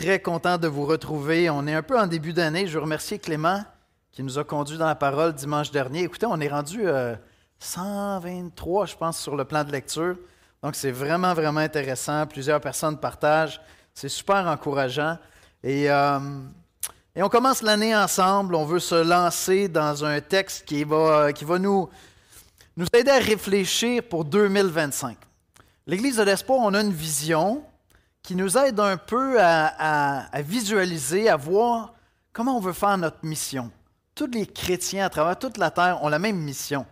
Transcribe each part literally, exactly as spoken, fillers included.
Très content de vous retrouver. On est un peu en début d'année. Je veux remercier Clément qui nous a conduits dans la parole dimanche dernier. Écoutez, on est rendu euh, cent vingt-trois, je pense, sur le plan de lecture. Donc, c'est vraiment, vraiment intéressant. Plusieurs personnes partagent. C'est super encourageant. Et, euh, et on commence l'année ensemble. On veut se lancer dans un texte qui va, qui va nous, nous aider à réfléchir pour deux mille vingt-cinq. L'Église de l'Espoir, on a une vision qui nous aide un peu à, à, à visualiser, à voir comment on veut faire notre mission. Tous les chrétiens à travers toute la terre ont la même mission,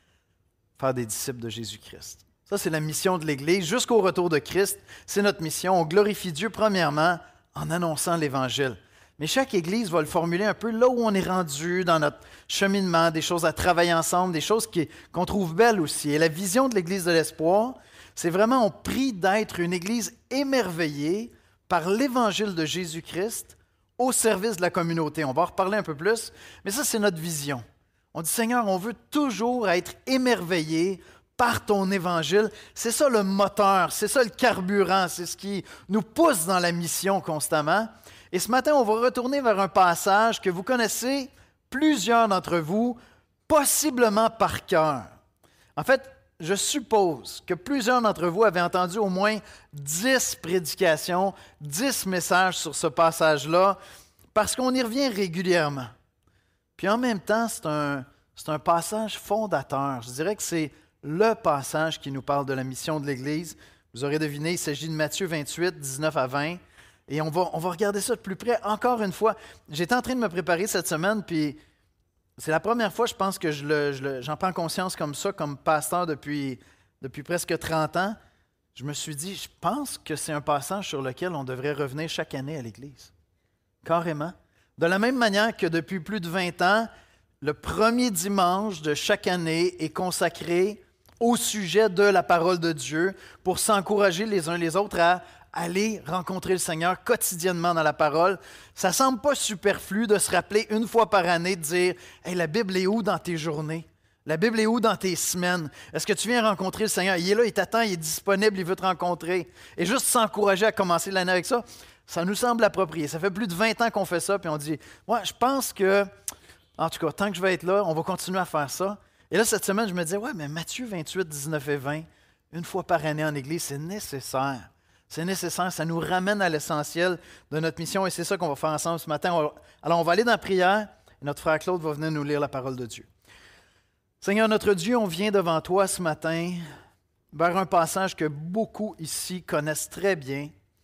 faire des disciples de Jésus-Christ. Ça, c'est la mission de l'Église. Jusqu'au retour de Christ, c'est notre mission. On glorifie Dieu premièrement en annonçant l'Évangile. Mais chaque Église va le formuler un peu là où on est rendu dans notre cheminement, des choses à travailler ensemble, des choses qui, qu'on trouve belles aussi. Et la vision de l'Église de l'Espoir, c'est vraiment, on prie d'être une Église émerveillée par l'Évangile de Jésus-Christ au service de la communauté. On va en reparler un peu plus, mais ça, c'est notre vision. On dit, Seigneur, on veut toujours être émerveillé par ton Évangile. C'est ça le moteur, c'est ça le carburant, c'est ce qui nous pousse dans la mission constamment. Et ce matin, on va retourner vers un passage que vous connaissez, plusieurs d'entre vous, possiblement par cœur. En fait, je suppose que plusieurs d'entre vous avaient entendu au moins dix prédications, dix messages sur ce passage-là, parce qu'on y revient régulièrement. Puis en même temps, c'est un, c'est un passage fondateur. Je dirais que c'est le passage qui nous parle de la mission de l'Église. Vous aurez deviné, il s'agit de Matthieu vingt-huit, dix-neuf à vingt. Et on va, on va regarder ça de plus près. Encore une fois, j'étais en train de me préparer cette semaine, puis c'est la première fois, je pense, que je le, je le, j'en prends conscience comme ça, comme pasteur depuis, depuis presque trente ans. Je me suis dit, je pense que c'est un passage sur lequel on devrait revenir chaque année à l'Église. Carrément. De la même manière que depuis plus de vingt ans, le premier dimanche de chaque année est consacré au sujet de la parole de Dieu pour s'encourager les uns les autres à aller rencontrer le Seigneur quotidiennement dans la parole. Ça ne semble pas superflu de se rappeler une fois par année de dire « Hey, la Bible est où dans tes journées? La Bible est où dans tes semaines? Est-ce que tu viens rencontrer le Seigneur? Il est là, il t'attend, il est disponible, il veut te rencontrer. » Et juste s'encourager à commencer l'année avec ça, ça nous semble approprié. Ça fait plus de vingt ans qu'on fait ça, puis on dit « Ouais, je pense que, en tout cas, tant que je vais être là, on va continuer à faire ça. » Et là, cette semaine, je me disais « Ouais, mais Matthieu vingt-huit, dix-neuf et vingt, une fois par année en Église, c'est nécessaire. » C'est nécessaire, ça nous ramène à l'essentiel de notre mission et c'est ça qu'on va faire ensemble ce matin. Alors, on va aller dans la prière et notre frère Claude va venir nous lire la parole de Dieu. Seigneur, notre Dieu, on vient devant toi ce matin vers un passage que beaucoup ici connaissent très bien.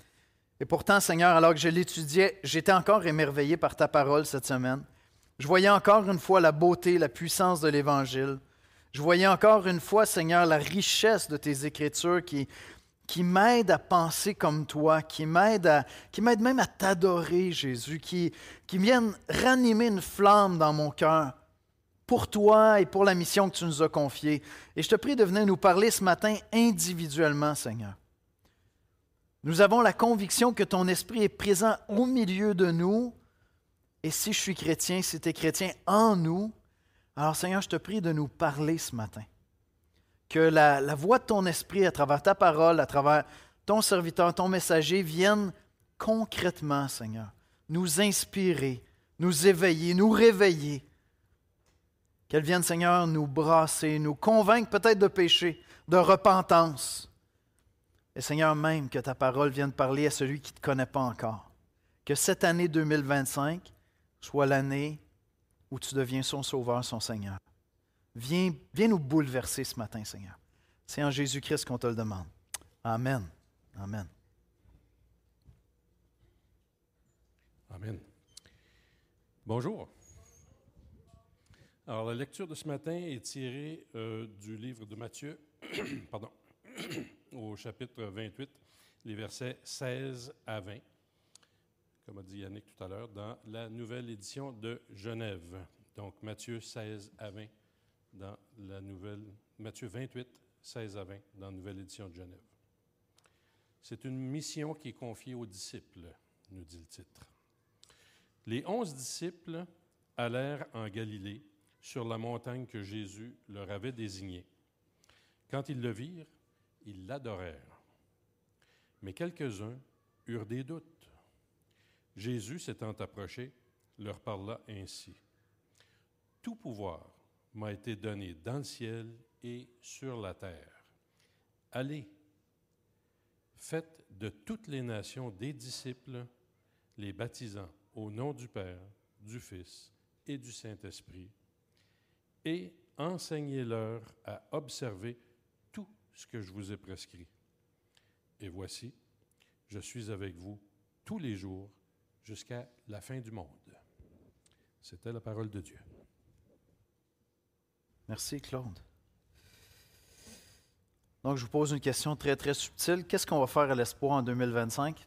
Et pourtant, Seigneur, alors que je l'étudiais, j'étais encore émerveillé par ta parole cette semaine. Je voyais encore une fois la beauté, la puissance de l'Évangile. Je voyais encore une fois, Seigneur, la richesse de tes Écritures qui... qui m'aide à penser comme toi, qui m'aide, à, qui m'aide même à t'adorer, Jésus, qui, qui viennent ranimer une flamme dans mon cœur pour toi et pour la mission que tu nous as confiée. Et je te prie de venir nous parler ce matin individuellement, Seigneur. Nous avons la conviction que ton esprit est présent au milieu de nous, et si je suis chrétien, si tu es chrétien en nous, alors Seigneur, je te prie de nous parler ce matin. Que la, la voix de ton esprit, à travers ta parole, à travers ton serviteur, ton messager, vienne concrètement, Seigneur, nous inspirer, nous éveiller, nous réveiller. Qu'elle vienne, Seigneur, nous brasser, nous convaincre peut-être de péché, de repentance. Et Seigneur, même que ta parole vienne parler à celui qui ne te connaît pas encore. Que cette année deux mille vingt-cinq soit l'année où tu deviens son sauveur, son Seigneur. Viens, viens nous bouleverser ce matin, Seigneur. C'est en Jésus-Christ qu'on te le demande. Amen. Amen. Amen. Bonjour. Alors, la lecture de ce matin est tirée euh, du livre de Matthieu, pardon, au chapitre vingt-huit, les versets seize à vingt, comme a dit Yannick tout à l'heure, dans la nouvelle édition de Genève. Donc, Matthieu seize à vingt. Dans la nouvelle, Matthieu vingt-huit, seize à vingt, dans la nouvelle édition de Genève. C'est une mission qui est confiée aux disciples, nous dit le titre. Les onze disciples allèrent en Galilée, sur la montagne que Jésus leur avait désignée. Quand ils le virent, ils l'adorèrent. Mais quelques-uns eurent des doutes. Jésus, s'étant approché, leur parla ainsi. « Tout pouvoir m'a été donné dans le ciel et sur la terre. Allez, faites de toutes les nations des disciples, les baptisant au nom du Père, du Fils et du Saint-Esprit, et enseignez-leur à observer tout ce que je vous ai prescrit. Et voici, je suis avec vous tous les jours jusqu'à la fin du monde. » C'était la parole de Dieu. Merci, Claude. Donc, je vous pose une question très, très subtile. Qu'est-ce qu'on va faire à l'Espoir en deux mille vingt-cinq?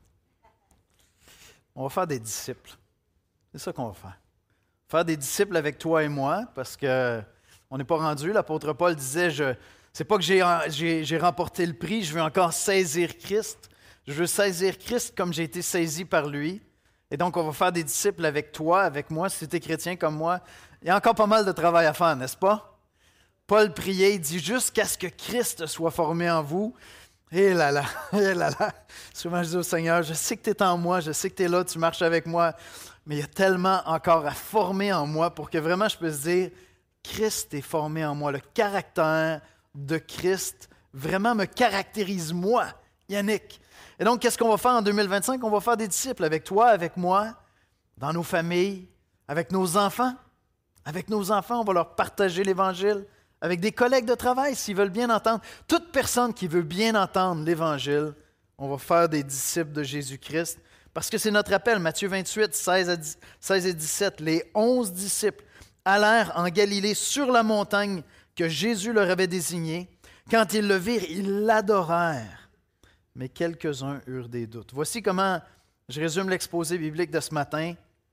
On va faire des disciples. C'est ça qu'on va faire. Faire des disciples avec toi et moi, parce que on n'est pas rendu. L'apôtre Paul disait, je, c'est pas que j'ai, j'ai, j'ai remporté le prix, je veux encore saisir Christ. Je veux saisir Christ comme j'ai été saisi par lui. Et donc, on va faire des disciples avec toi, avec moi, si tu es chrétien comme moi. Il y a encore pas mal de travail à faire, n'est-ce pas? Paul priait, il dit, jusqu'à ce que Christ soit formé en vous. Et là là, et là là. Souvent, je dis au Seigneur, je sais que tu es en moi, je sais que tu es là, tu marches avec moi, mais il y a tellement encore à former en moi pour que vraiment je puisse dire, Christ est formé en moi. Le caractère de Christ vraiment me caractérise moi, Yannick. Et donc, qu'est-ce qu'on va faire en deux mille vingt-cinq? On va faire des disciples avec toi, avec moi, dans nos familles, avec nos enfants. Avec nos enfants, on va leur partager l'Évangile. Avec des collègues de travail, s'ils veulent bien entendre. Toute personne qui veut bien entendre l'Évangile, on va faire des disciples de Jésus-Christ. Parce que c'est notre appel, Matthieu vingt-huit, seize et dix-sept. Les onze disciples allèrent en Galilée sur la montagne que Jésus leur avait désignée. Quand ils le virent, ils l'adorèrent. Mais quelques-uns eurent des doutes. Voici comment je résume l'exposé biblique de ce matin.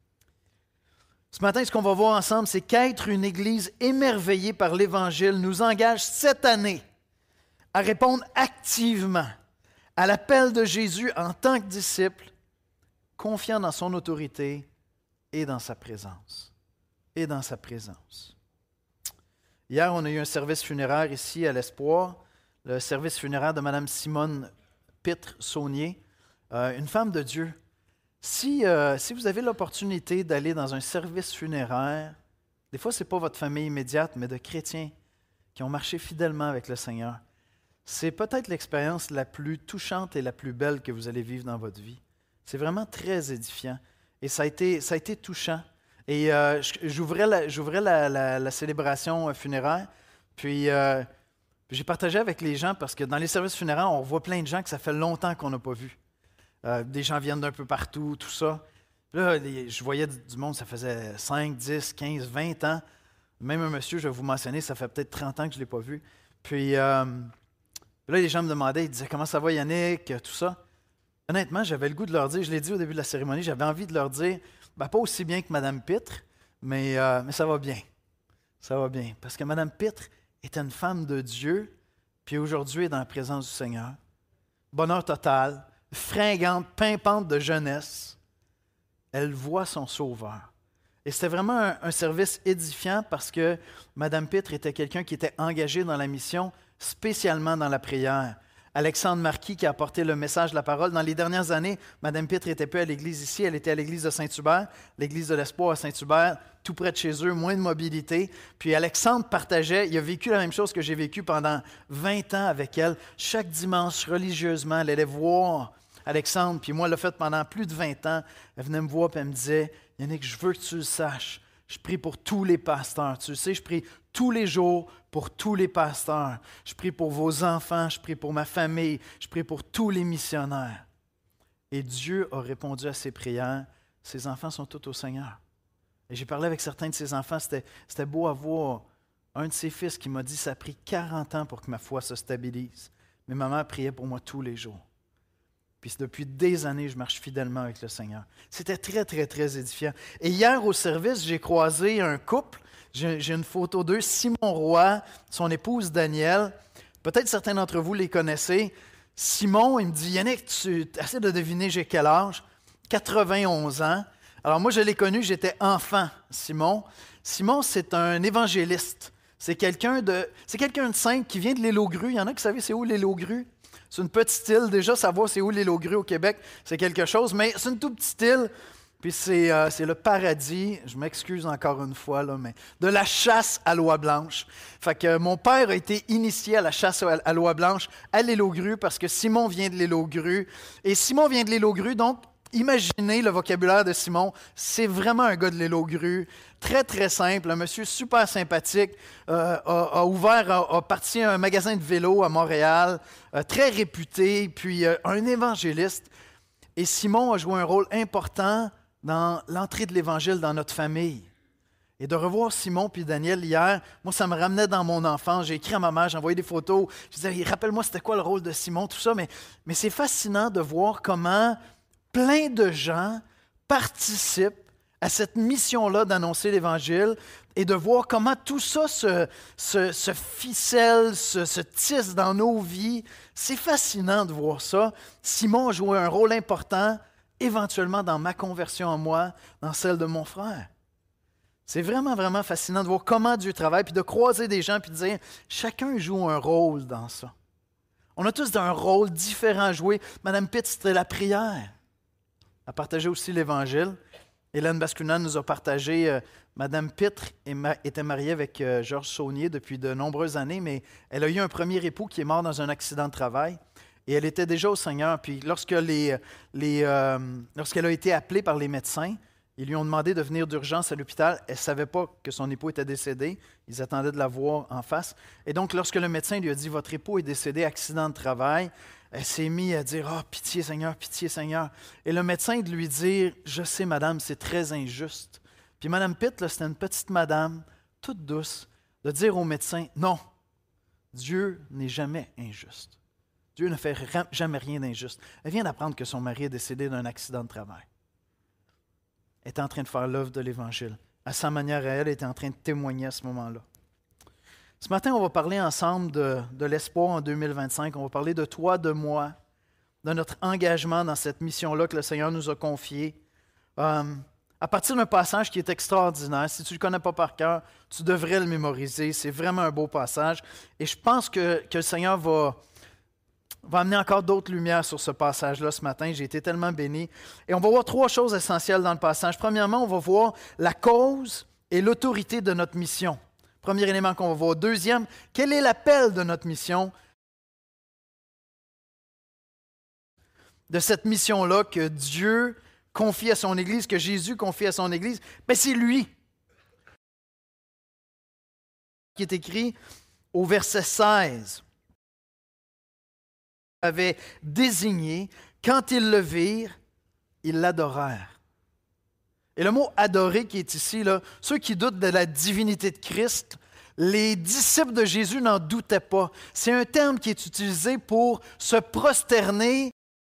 Ce matin, ce qu'on va voir ensemble, c'est qu'être une Église émerveillée par l'Évangile nous engage cette année à répondre activement à l'appel de Jésus en tant que disciple, confiant dans son autorité et dans sa présence. Et dans sa présence. Hier, on a eu un service funéraire ici à l'Espoir, le service funéraire de Mme Simone Pitre-Saunier, euh, une femme de Dieu. Si, euh, si vous avez l'opportunité d'aller dans un service funéraire, des fois, ce n'est pas votre famille immédiate, mais de chrétiens qui ont marché fidèlement avec le Seigneur, c'est peut-être l'expérience la plus touchante et la plus belle que vous allez vivre dans votre vie. C'est vraiment très édifiant et ça a été, ça a été touchant. Et euh, j'ouvrais, la, j'ouvrais la, la, la célébration funéraire, puis, euh, puis j'ai partagé avec les gens parce que dans les services funéraires, on voit plein de gens que ça fait longtemps qu'on n'a pas vus. Euh, des gens viennent d'un peu partout, tout ça. Là, les, je voyais du, du monde, ça faisait cinq, dix, quinze, vingt ans. Même un monsieur, je vais vous mentionner, ça fait peut-être trente ans que je ne l'ai pas vu. Puis euh, là, les gens me demandaient, ils disaient « Comment ça va Yannick? » Tout ça. Honnêtement, j'avais le goût de leur dire, je l'ai dit au début de la cérémonie, j'avais envie de leur dire, ben, pas aussi bien que Mme Pitre, mais, euh, mais ça va bien. Ça va bien. Parce que Mme Pitre était une femme de Dieu, puis aujourd'hui est dans la présence du Seigneur. Bonheur total. Fringante, pimpante de jeunesse, elle voit son Sauveur. Et c'était vraiment un, un service édifiant parce que Mme Pitre était quelqu'un qui était engagé dans la mission, spécialement dans la prière. Alexandre Marquis qui a apporté le message de la parole. Dans les dernières années, Mme Pitre n'était plus à l'église ici, elle était à l'église de Saint-Hubert, l'église de l'Espoir à Saint-Hubert, tout près de chez eux, moins de mobilité. Puis Alexandre partageait, il a vécu la même chose que j'ai vécu pendant vingt ans avec elle. Chaque dimanche, religieusement, elle allait voir Alexandre, puis moi, elle l'a fait pendant plus de vingt ans. Elle venait me voir et elle me disait, « Yannick, je veux que tu le saches. Je prie pour tous les pasteurs. Tu le sais, je prie tous les jours pour tous les pasteurs. Je prie pour vos enfants, je prie pour ma famille, je prie pour tous les missionnaires. » Et Dieu a répondu à ses prières. Ses enfants sont tous au Seigneur. Et j'ai parlé avec certains de ses enfants. C'était, c'était beau à voir. Un de ses fils qui m'a dit, « Ça a pris quarante ans pour que ma foi se stabilise. Mais ma mère priait pour moi tous les jours. » Puis depuis des années, je marche fidèlement avec le Seigneur. C'était très, très, très édifiant. Et hier, au service, j'ai croisé un couple. J'ai, j'ai une photo d'eux, Simon Roy, son épouse Danielle. Peut-être certains d'entre vous les connaissez. Simon, il me dit, « Yannick, tu essaies de deviner j'ai quel âge? » quatre-vingt-onze ans. Alors moi, je l'ai connu, j'étais enfant, Simon. Simon, c'est un évangéliste. C'est quelqu'un de, c'est quelqu'un de simple qui vient de l'Île-aux-Grues. Il y en a qui savent c'est où l'Île-aux-Grues? C'est une petite île. Déjà, savoir c'est où l'île aux grues au Québec, c'est quelque chose, mais c'est une toute petite île. Puis c'est, euh, c'est le paradis, je m'excuse encore une fois, là, mais de la chasse à l'oie blanche. Fait que euh, mon père a été initié à la chasse à, à l'oie blanche à l'île aux grues parce que Simon vient de l'île aux grues. Et Simon vient de l'île aux grues, donc imaginez le vocabulaire de Simon. C'est vraiment un gars de l'île aux grues. Très, très simple. Un monsieur super sympathique. Euh, a, a ouvert, a, a parti un magasin de vélo à Montréal. Euh, très réputé. Puis euh, un évangéliste. Et Simon a joué un rôle important dans l'entrée de l'Évangile dans notre famille. Et de revoir Simon puis Daniel hier, moi, ça me ramenait dans mon enfance. J'ai écrit à ma mère, j'ai envoyé des photos. Je disais, rappelle-moi, c'était quoi le rôle de Simon, tout ça. Mais, mais c'est fascinant de voir comment plein de gens participent à cette mission-là d'annoncer l'Évangile et de voir comment tout ça se, se, se ficelle, se, se tisse dans nos vies. C'est fascinant de voir ça. Simon a joué un rôle important éventuellement dans ma conversion en moi, dans celle de mon frère. C'est vraiment, vraiment fascinant de voir comment Dieu travaille, puis de croiser des gens, puis de dire, chacun joue un rôle dans ça. On a tous un rôle différent à jouer. Madame Pitt, c'était la prière. Elle partageait aussi l'Évangile. Hélène Bascunan nous a partagé, euh, Madame Pitt était mariée avec euh, Georges Saunier depuis de nombreuses années, mais elle a eu un premier époux qui est mort dans un accident de travail. Et elle était déjà au Seigneur. Puis lorsque les, les, euh, lorsqu'elle a été appelée par les médecins, ils lui ont demandé de venir d'urgence à l'hôpital. Elle ne savait pas que son époux était décédé. Ils attendaient de la voir en face. Et donc, lorsque le médecin lui a dit « Votre époux est décédé, accident de travail », elle s'est mise à dire « Ah, oh, pitié Seigneur, pitié Seigneur ». Et le médecin de lui dire « Je sais, madame, c'est très injuste ». Puis Madame Pitt, là, c'était une petite madame, toute douce, de dire au médecin « Non, Dieu n'est jamais injuste. Dieu ne fait jamais rien d'injuste. » Elle vient d'apprendre que son mari est décédé d'un accident de travail. Elle était en train de faire l'œuvre de l'Évangile. À sa manière à elle, elle était en train de témoigner à ce moment-là. Ce matin, on va parler ensemble de, de l'espoir en deux mille vingt-cinq. On va parler de toi, de moi, de notre engagement dans cette mission-là que le Seigneur nous a confiée. Euh, à partir d'un passage qui est extraordinaire. Si tu ne le connais pas par cœur, tu devrais le mémoriser. C'est vraiment un beau passage. Et je pense que, que le Seigneur va... va amener encore d'autres lumières sur ce passage-là ce matin. J'ai été tellement béni. Et on va voir trois choses essentielles dans le passage. Premièrement, on va voir la cause et l'autorité de notre mission. Premier élément qu'on va voir. Deuxième, quel est l'appel de notre mission? De cette mission-là que Dieu confie à son Église, que Jésus confie à son Église, bien, c'est lui qui est écrit au verset seize. Avait désigné, quand ils le virent, ils l'adorèrent. Et le mot « adorer » qui est ici, là, ceux qui doutent de la divinité de Christ, les disciples de Jésus n'en doutaient pas. C'est un terme qui est utilisé pour se prosterner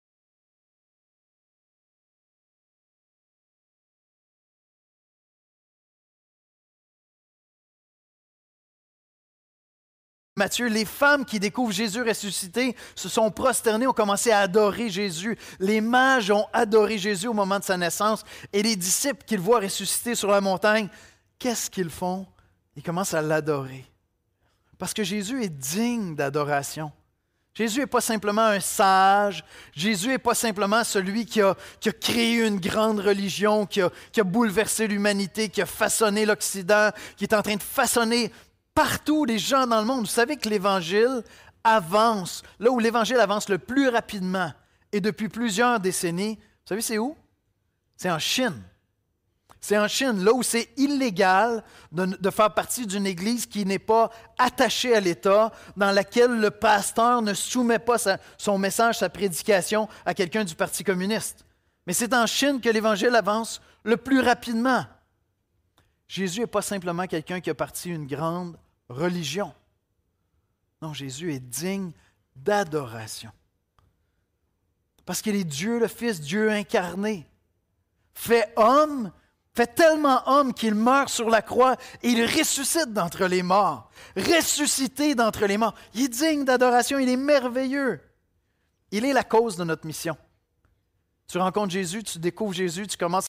Matthieu, les femmes qui découvrent Jésus ressuscité se sont prosternées, ont commencé à adorer Jésus. Les mages ont adoré Jésus au moment de sa naissance. Et les disciples qu'ils voient ressusciter sur la montagne, qu'est-ce qu'ils font? Ils commencent à l'adorer. Parce que Jésus est digne d'adoration. Jésus n'est pas simplement un sage. Jésus n'est pas simplement celui qui a, qui a créé une grande religion, qui a, qui a bouleversé l'humanité, qui a façonné l'Occident, qui est en train de façonner partout les gens dans le monde. Vous savez que l'Évangile avance, là où l'Évangile avance le plus rapidement et depuis plusieurs décennies, vous savez c'est où? C'est en Chine. C'est en Chine, là où c'est illégal de, de faire partie d'une église qui n'est pas attachée à l'État, dans laquelle le pasteur ne soumet pas sa, son message, sa prédication à quelqu'un du Parti communiste. Mais c'est en Chine que l'Évangile avance le plus rapidement. Jésus n'est pas simplement quelqu'un qui a parti une grande religion. Non, Jésus est digne d'adoration. Parce qu'il est Dieu le Fils, Dieu incarné, fait homme, fait tellement homme qu'il meurt sur la croix et il ressuscite d'entre les morts. Ressuscité d'entre les morts. Il est digne d'adoration, il est merveilleux. Il est la cause de notre mission. Tu rencontres Jésus, tu découvres Jésus, tu commences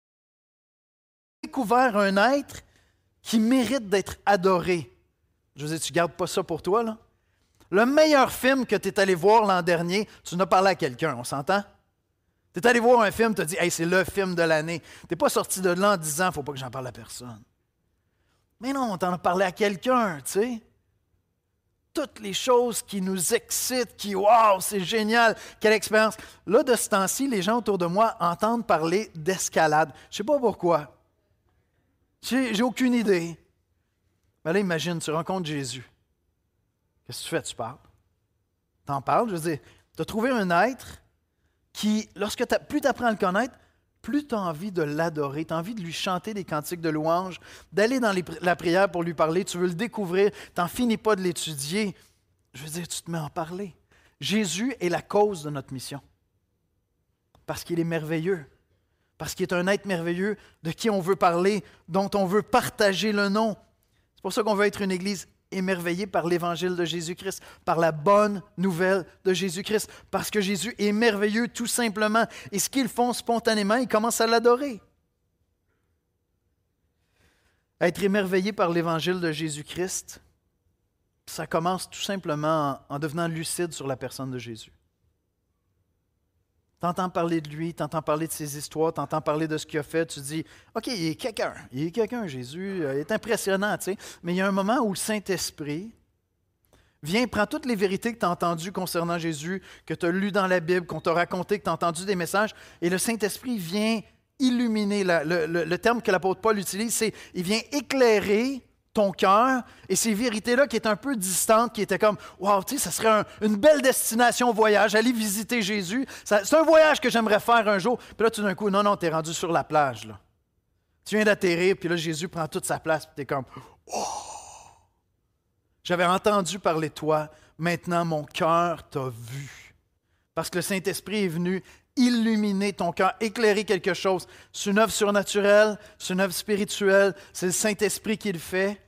à découvrir un être qui mérite d'être adoré. Je veux dire, tu ne gardes pas ça pour toi, là? Le meilleur film que tu es allé voir l'an dernier, tu en as parlé à quelqu'un, on s'entend? Tu es allé voir un film, tu as dit « Hey, c'est le film de l'année ». Tu n'es pas sorti de là en disant « Il ne faut pas que j'en parle à personne ». Mais non, on t'en a parlé à quelqu'un, tu sais. Toutes les choses qui nous excitent, qui « Wow, c'est génial, quelle expérience ». Là, de ce temps-ci, les gens autour de moi entendent parler d'escalade. Je ne sais pas pourquoi. J'ai, j'ai aucune idée. Mais là, imagine, tu rencontres Jésus. Qu'est-ce que tu fais? Tu parles. Tu en parles, je veux dire, tu as trouvé un être qui, lorsque t'as, plus tu apprends à le connaître, plus tu as envie de l'adorer, tu as envie de lui chanter des cantiques de louange, d'aller dans les, la prière pour lui parler, tu veux le découvrir, tu n'en finis pas de l'étudier. Je veux dire, tu te mets à en parler. Jésus est la cause de notre mission. Parce qu'il est merveilleux. Parce qu'il est un être merveilleux de qui on veut parler, dont on veut partager le nom. C'est pour ça qu'on veut être une Église émerveillée par l'Évangile de Jésus-Christ, par la bonne nouvelle de Jésus-Christ, parce que Jésus est merveilleux tout simplement. Et ce qu'ils font spontanément, ils commencent à l'adorer. Être émerveillé par l'Évangile de Jésus-Christ, ça commence tout simplement en, en devenant lucide sur la personne de Jésus. Tu entends parler de lui, tu entends parler de ses histoires, tu entends parler de ce qu'il a fait, tu dis « OK, il est quelqu'un, il est quelqu'un, Jésus, il est impressionnant. » tu sais. Mais il y a un moment où le Saint-Esprit vient, prend toutes les vérités que tu as entendues concernant Jésus, que tu as lues dans la Bible, qu'on t'a raconté, que tu as entendu des messages, et le Saint-Esprit vient illuminer. La, le, le, le terme que l'apôtre Paul utilise, c'est « il vient éclairer » ton cœur, et ces vérités-là qui étaient un peu distantes, qui étaient comme « Wow, tu sais, ça serait un, une belle destination voyage, aller visiter Jésus. Ça, c'est un voyage que j'aimerais faire un jour. » Puis là, tout d'un coup, non, non, tu es rendu sur la plage. Là. Tu viens d'atterrir, puis là, Jésus prend toute sa place, puis tu es comme « Oh! J'avais entendu parler de toi, maintenant mon cœur t'a vu. » Parce que le Saint-Esprit est venu illuminer ton cœur, éclairer quelque chose. C'est une œuvre surnaturelle, c'est une œuvre spirituelle, c'est le Saint-Esprit qui le fait.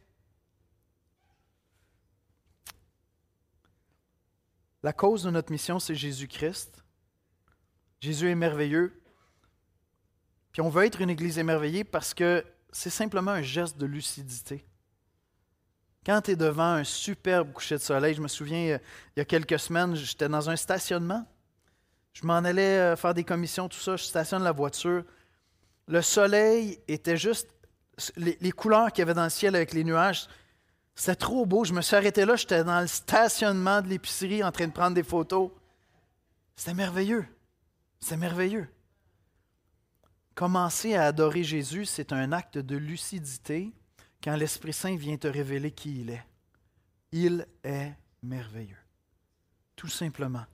La cause de notre mission, c'est Jésus-Christ. Jésus est merveilleux. Puis on veut être une Église émerveillée parce que c'est simplement un geste de lucidité. Quand tu es devant un superbe coucher de soleil, je me souviens, il y a quelques semaines, j'étais dans un stationnement. Je m'en allais faire des commissions, tout ça, je stationne la voiture. Le soleil était juste... Les, les couleurs qu'il y avait dans le ciel avec les nuages, c'était trop beau. Je me suis arrêté là, j'étais dans le stationnement de l'épicerie en train de prendre des photos. C'était merveilleux. C'était merveilleux. Commencer à adorer Jésus, c'est un acte de lucidité quand l'Esprit Saint vient te révéler qui il est. Il est merveilleux. Tout simplement.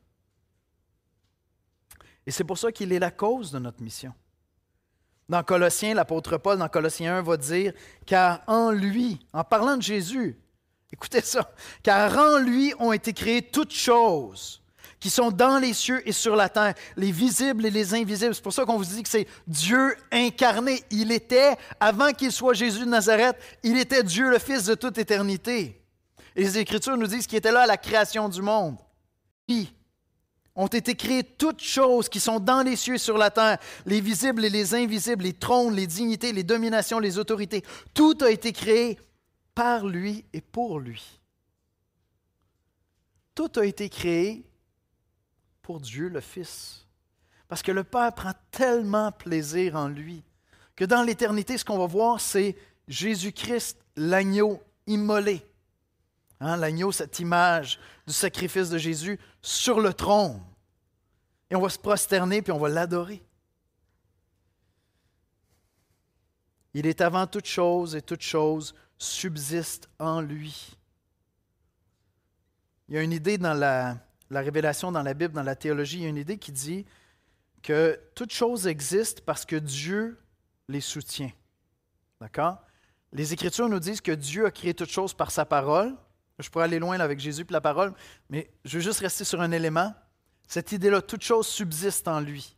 Et c'est pour ça qu'il est la cause de notre mission. Dans Colossiens, l'apôtre Paul, dans Colossiens un, va dire « Car en lui, en parlant de Jésus, écoutez ça, « Car en lui ont été créées toutes choses qui sont dans les cieux et sur la terre, les visibles et les invisibles. » C'est pour ça qu'on vous dit que c'est Dieu incarné. Il était, avant qu'il soit Jésus de Nazareth, il était Dieu, le Fils de toute éternité. Et les Écritures nous disent qu'il était là à la création du monde. Puis, ont été créées toutes choses qui sont dans les cieux et sur la terre, les visibles et les invisibles, les trônes, les dignités, les dominations, les autorités. Tout a été créé par lui et pour lui. Tout a été créé pour Dieu le Fils. Parce que le Père prend tellement plaisir en lui que dans l'éternité, ce qu'on va voir, c'est Jésus-Christ, l'agneau immolé. Hein, l'agneau, cette image du sacrifice de Jésus sur le trône. Et on va se prosterner puis on va l'adorer. Il est avant toute chose et toute chose subsiste en lui. Il y a une idée dans la, la révélation dans la Bible, dans la théologie, il y a une idée qui dit que toute chose existe parce que Dieu les soutient. D'accord? Les Écritures nous disent que Dieu a créé toute chose par sa parole. Je pourrais aller loin là, avec Jésus et la parole, mais je veux juste rester sur un élément. Cette idée-là, toute chose subsiste en lui.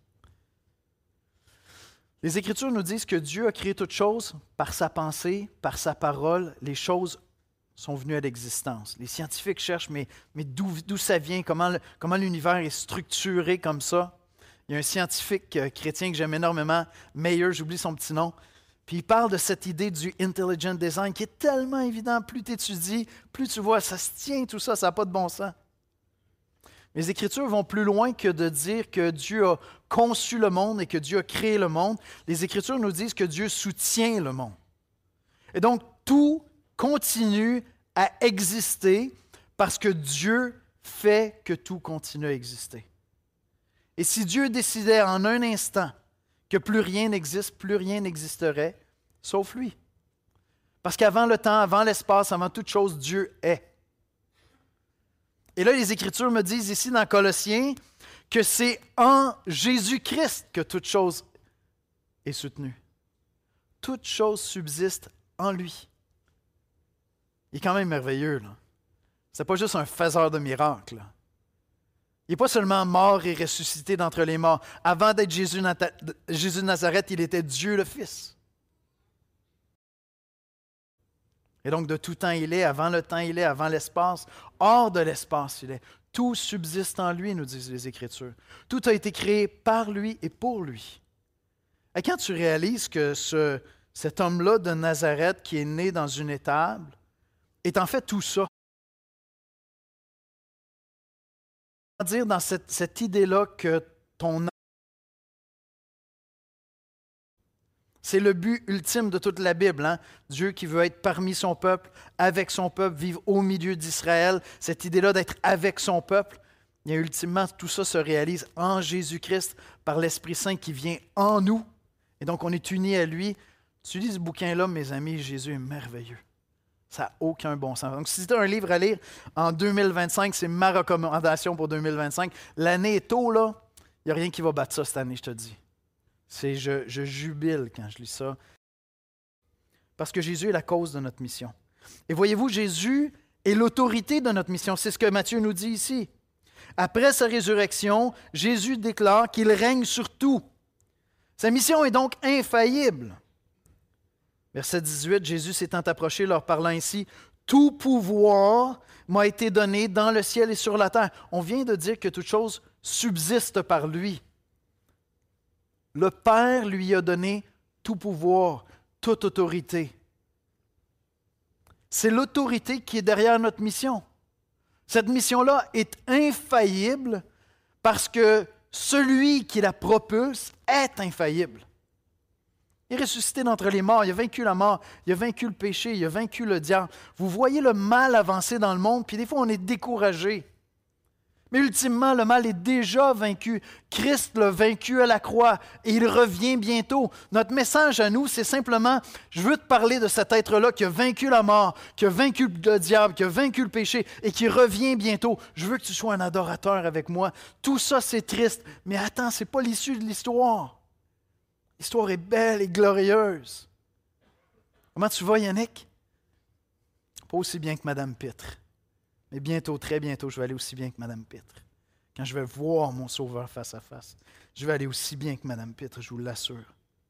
Les Écritures nous disent que Dieu a créé toute chose par sa pensée, par sa parole. Les choses sont venues à l'existence. Les scientifiques cherchent, mais, mais d'où, d'où ça vient, comment, le, comment l'univers est structuré comme ça. Il y a un scientifique euh, chrétien que j'aime énormément, Mayer, j'oublie son petit nom, Puis il parle de cette idée du intelligent design qui est tellement évident. Plus tu étudies, plus tu vois, ça se tient tout ça, ça n'a pas de bon sens. Les Écritures vont plus loin que de dire que Dieu a conçu le monde et que Dieu a créé le monde. Les Écritures nous disent que Dieu soutient le monde. Et donc, tout continue à exister parce que Dieu fait que tout continue à exister. Et si Dieu décidait en un instant que plus rien n'existe, plus rien n'existerait, sauf lui. Parce qu'avant le temps, avant l'espace, avant toute chose, Dieu est. Et là, les Écritures me disent ici dans Colossiens que c'est en Jésus-Christ que toute chose est soutenue. Toute chose subsiste en lui. Il est quand même merveilleux, là. Ce n'est pas juste un faiseur de miracles, là. Il n'est pas seulement mort et ressuscité d'entre les morts. Avant d'être Jésus, Jésus de Nazareth, il était Dieu le Fils. Et donc, de tout temps, il est, avant le temps, il est, avant l'espace, hors de l'espace, il est. Tout subsiste en lui, nous disent les Écritures. Tout a été créé par lui et pour lui. Et quand tu réalises que ce, cet homme-là de Nazareth qui est né dans une étable est en fait tout ça, dire dans cette, cette idée-là que ton c'est le but ultime de toute la Bible. Hein? Dieu qui veut être parmi son peuple, avec son peuple, vivre au milieu d'Israël. Cette idée-là d'être avec son peuple, et ultimement, tout ça se réalise en Jésus-Christ par l'Esprit Saint qui vient en nous. Et donc, on est unis à lui. Tu lis ce bouquin-là, mes amis, Jésus est merveilleux. Ça n'a aucun bon sens. Donc, si tu as un livre à lire en deux mille vingt-cinq, c'est ma recommandation pour deux mille vingt-cinq. L'année est tôt, là. Il n'y a rien qui va battre ça cette année, je te dis. C'est, je, je jubile quand je lis ça. Parce que Jésus est la cause de notre mission. Et voyez-vous, Jésus est l'autorité de notre mission. C'est ce que Matthieu nous dit ici. Après sa résurrection, Jésus déclare qu'il règne sur tout. Sa mission est donc infaillible. Verset dix-huit, Jésus s'étant approché, leur parlant ainsi, « Tout pouvoir m'a été donné dans le ciel et sur la terre. » On vient de dire que toute chose subsiste par lui. Le Père lui a donné tout pouvoir, toute autorité. C'est l'autorité qui est derrière notre mission. Cette mission-là est infaillible parce que celui qui la propulse est infaillible. Il est ressuscité d'entre les morts, il a vaincu la mort, il a vaincu le péché, il a vaincu le diable. Vous voyez le mal avancer dans le monde, puis des fois on est découragé. Mais ultimement, le mal est déjà vaincu. Christ l'a vaincu à la croix et il revient bientôt. Notre message à nous, c'est simplement, je veux te parler de cet être-là qui a vaincu la mort, qui a vaincu le diable, qui a vaincu le péché et qui revient bientôt. Je veux que tu sois un adorateur avec moi. Tout ça, c'est triste. Mais attends, ce n'est pas l'issue de l'histoire. L'histoire est belle et glorieuse. Comment tu vas, Yannick? Pas aussi bien que Madame Pitre. Mais bientôt, très bientôt, je vais aller aussi bien que Madame Pitre. Quand je vais voir mon Sauveur face à face, je vais aller aussi bien que Madame Pitre, je vous l'assure.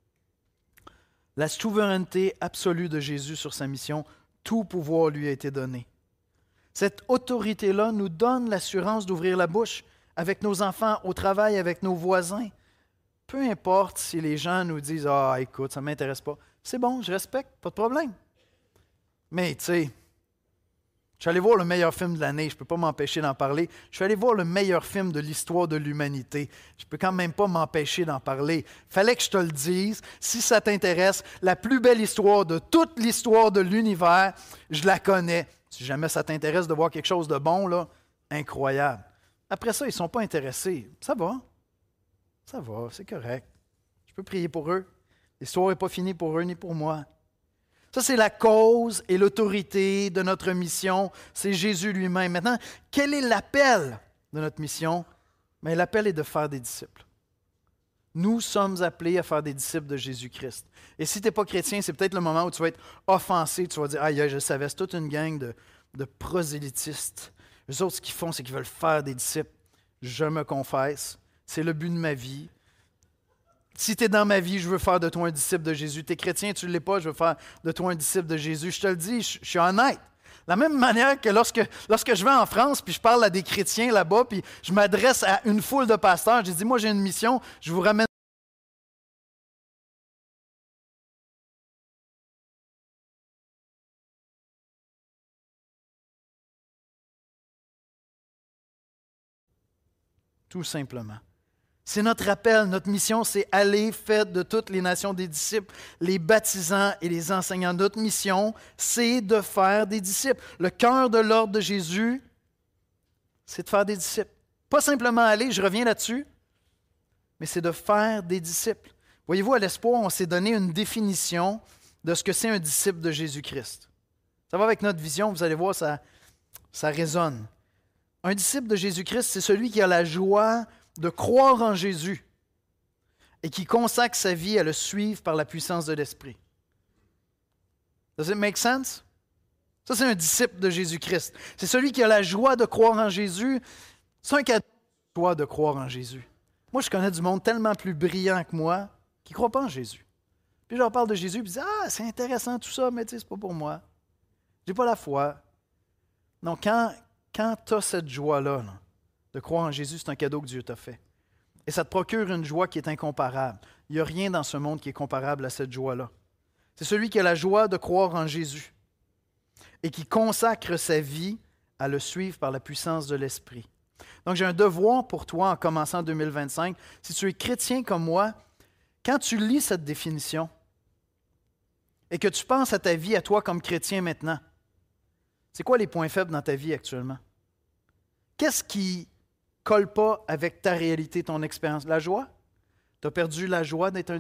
La souveraineté absolue de Jésus sur sa mission, tout pouvoir lui a été donné. Cette autorité-là nous donne l'assurance d'ouvrir la bouche avec nos enfants, au travail, avec nos voisins. Peu importe si les gens nous disent « Ah, écoute, ça ne m'intéresse pas. » C'est bon, je respecte, pas de problème. Mais, tu sais, je suis allé voir le meilleur film de l'année, je ne peux pas m'empêcher d'en parler. Je suis allé voir le meilleur film de l'histoire de l'humanité. Je ne peux quand même pas m'empêcher d'en parler. Il fallait que je te le dise. Si ça t'intéresse, la plus belle histoire de toute l'histoire de l'univers, je la connais. Si jamais ça t'intéresse de voir quelque chose de bon, là, incroyable. Après ça, ils ne sont pas intéressés. Ça va. Ça va, c'est correct. Je peux prier pour eux. L'histoire n'est pas finie pour eux ni pour moi. Ça, c'est la cause et l'autorité de notre mission. C'est Jésus lui-même. Maintenant, quel est l'appel de notre mission? Bien, l'appel est de faire des disciples. Nous sommes appelés à faire des disciples de Jésus-Christ. Et si tu n'es pas chrétien, c'est peut-être le moment où tu vas être offensé. Tu vas dire « Aïe, aïe, je savais, c'est toute une gang de, de prosélytistes. Eux autres, ce qu'ils font, c'est qu'ils veulent faire des disciples. Je me confesse. C'est le but de ma vie. Si tu es dans ma vie, je veux faire de toi un disciple de Jésus. Tu es chrétien, tu ne l'es pas, je veux faire de toi un disciple de Jésus. Je te le dis, je, je suis honnête. De la même manière que lorsque, lorsque je vais en France, puis je parle à des chrétiens là-bas, puis je m'adresse à une foule de pasteurs, je dis, moi j'ai une mission, je vous ramène tout simplement. C'est notre appel, notre mission, c'est aller, faites de toutes les nations des disciples, les baptisants et les enseignants. Notre mission, c'est de faire des disciples. Le cœur de l'ordre de Jésus, c'est de faire des disciples. Pas simplement aller, je reviens là-dessus, mais c'est de faire des disciples. Voyez-vous, à l'Espoir, on s'est donné une définition de ce que c'est un disciple de Jésus-Christ. Ça va avec notre vision, vous allez voir, ça, ça résonne. Un disciple de Jésus-Christ, c'est celui qui a la joie de croire en Jésus et qui consacre sa vie à le suivre par la puissance de l'Esprit. Does it make sense? Ça, c'est un disciple de Jésus-Christ. C'est celui qui a la joie de croire en Jésus. C'est un cadeau, la joie de croire en Jésus. Moi, je connais du monde tellement plus brillant que moi qui ne croit pas en Jésus. Puis je leur parle de Jésus et ils disent « Ah, c'est intéressant tout ça, mais tu sais, c'est pas pour moi. J'ai pas la foi. » Non, quand, quand tu as cette joie-là, là, de croire en Jésus, c'est un cadeau que Dieu t'a fait. Et ça te procure une joie qui est incomparable. Il n'y a rien dans ce monde qui est comparable à cette joie-là. C'est celui qui a la joie de croire en Jésus et qui consacre sa vie à le suivre par la puissance de l'Esprit. Donc, j'ai un devoir pour toi en commençant deux mille vingt-cinq. Si tu es chrétien comme moi, quand tu lis cette définition et que tu penses à ta vie, à toi comme chrétien maintenant, c'est quoi les points faibles dans ta vie actuellement? Qu'est-ce qui colle pas avec ta réalité, ton expérience? La joie? Tu as perdu la joie d'être un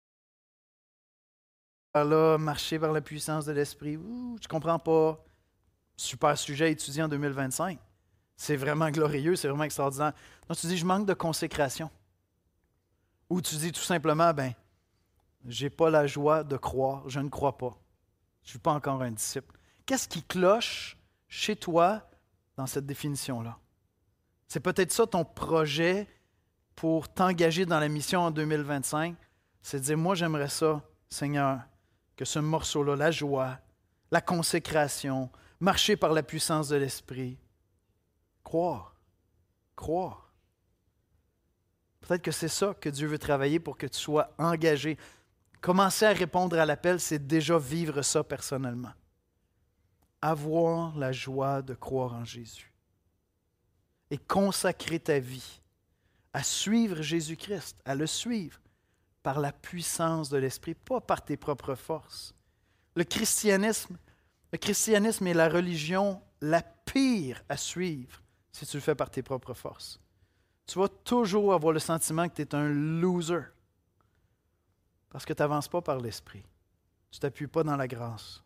là, marcher par la puissance de l'Esprit. Ouh, tu ne comprends pas. Super sujet à étudier en deux mille vingt-cinq. C'est vraiment glorieux, c'est vraiment extraordinaire. Donc tu dis, je manque de consécration. Ou tu dis tout simplement, ben, je n'ai pas la joie de croire, je ne crois pas. Je ne suis pas encore un disciple. Qu'est-ce qui cloche chez toi dans cette définition-là? C'est peut-être ça ton projet pour t'engager dans la mission en deux mille vingt-cinq. C'est de dire, moi j'aimerais ça, Seigneur, que ce morceau-là, la joie, la consécration, marcher par la puissance de l'Esprit, croire, croire. Peut-être que c'est ça que Dieu veut travailler pour que tu sois engagé. Commencer à répondre à l'appel, c'est déjà vivre ça personnellement. Avoir la joie de croire en Jésus et consacrer ta vie à suivre Jésus-Christ, à le suivre par la puissance de l'Esprit, pas par tes propres forces. Le christianisme, le christianisme est la religion la pire à suivre si tu le fais par tes propres forces. Tu vas toujours avoir le sentiment que tu es un loser parce que tu n'avances pas par l'Esprit. Tu ne t'appuies pas dans la grâce.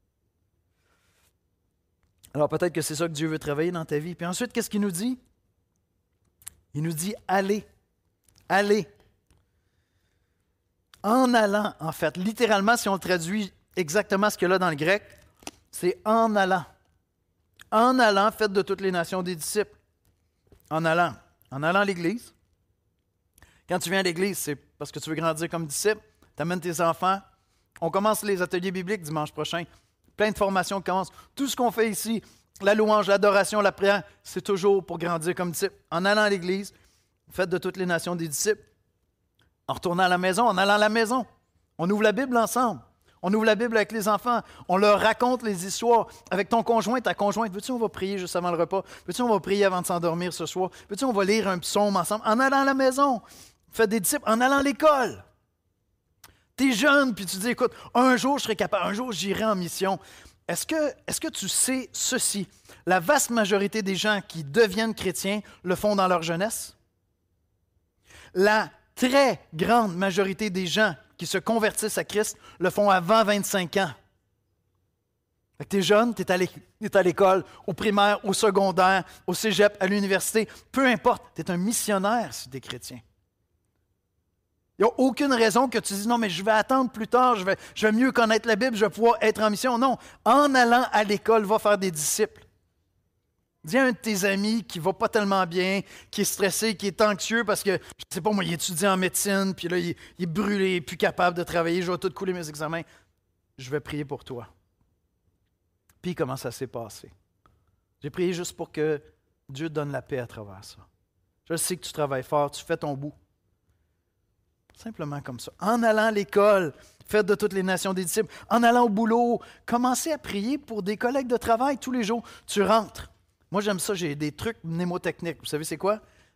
Alors peut-être que c'est ça que Dieu veut travailler dans ta vie. Puis ensuite, qu'est-ce qu'il nous dit? Il nous dit « allez, allez ». En allant, en fait, littéralement, si on le traduit exactement ce qu'il y a là dans le grec, c'est « en allant ». En allant, faites de toutes les nations des disciples. En allant. En allant à l'Église. Quand tu viens à l'Église, c'est parce que tu veux grandir comme disciple. Tu amènes tes enfants. On commence les ateliers bibliques dimanche prochain. Plein de formations commencent. Tout ce qu'on fait ici, la louange, l'adoration, la prière, c'est toujours pour grandir comme disciple. En allant à l'Église, faites de toutes les nations des disciples. En retournant à la maison, en allant à la maison. On ouvre la Bible ensemble. On ouvre la Bible avec les enfants. On leur raconte les histoires avec ton conjoint, ta conjointe. Veux-tu, on va prier juste avant le repas? Veux-tu, on va prier avant de s'endormir ce soir? Veux-tu, on va lire un psaume ensemble? En allant à la maison. Faites des disciples. En allant à l'école. Tu es jeune, puis tu dis, écoute, un jour je serai capable, un jour j'irai en mission. Est-ce que, est-ce que tu sais ceci? La vaste majorité des gens qui deviennent chrétiens le font dans leur jeunesse. La très grande majorité des gens qui se convertissent à Christ le font avant vingt-cinq ans. Tu es jeune, tu es à l'école, au primaire, au secondaire, au cégep, à l'université. Peu importe, tu es un missionnaire si tu es chrétien. Il n'y a aucune raison que tu dises « Non, mais je vais attendre plus tard, je vais, je vais mieux connaître la Bible, je vais pouvoir être en mission. » Non, en allant à l'école, va faire des disciples. Dis à un de tes amis qui ne va pas tellement bien, qui est stressé, qui est anxieux parce que, je ne sais pas moi, il étudie en médecine, puis là, il, il est brûlé, il n'est plus capable de travailler, je vais tout couler mes examens. Je vais prier pour toi. Puis comment ça s'est passé? J'ai prié juste pour que Dieu te donne la paix à travers ça. Je sais que tu travailles fort, tu fais ton bout. Simplement comme ça. En allant à l'école, faites de toutes les nations des disciples. En allant au boulot, commencez à prier pour des collègues de travail tous les jours. Tu rentres. Moi, j'aime ça, j'ai des trucs mnémotechniques. Vous savez, c'est quoi?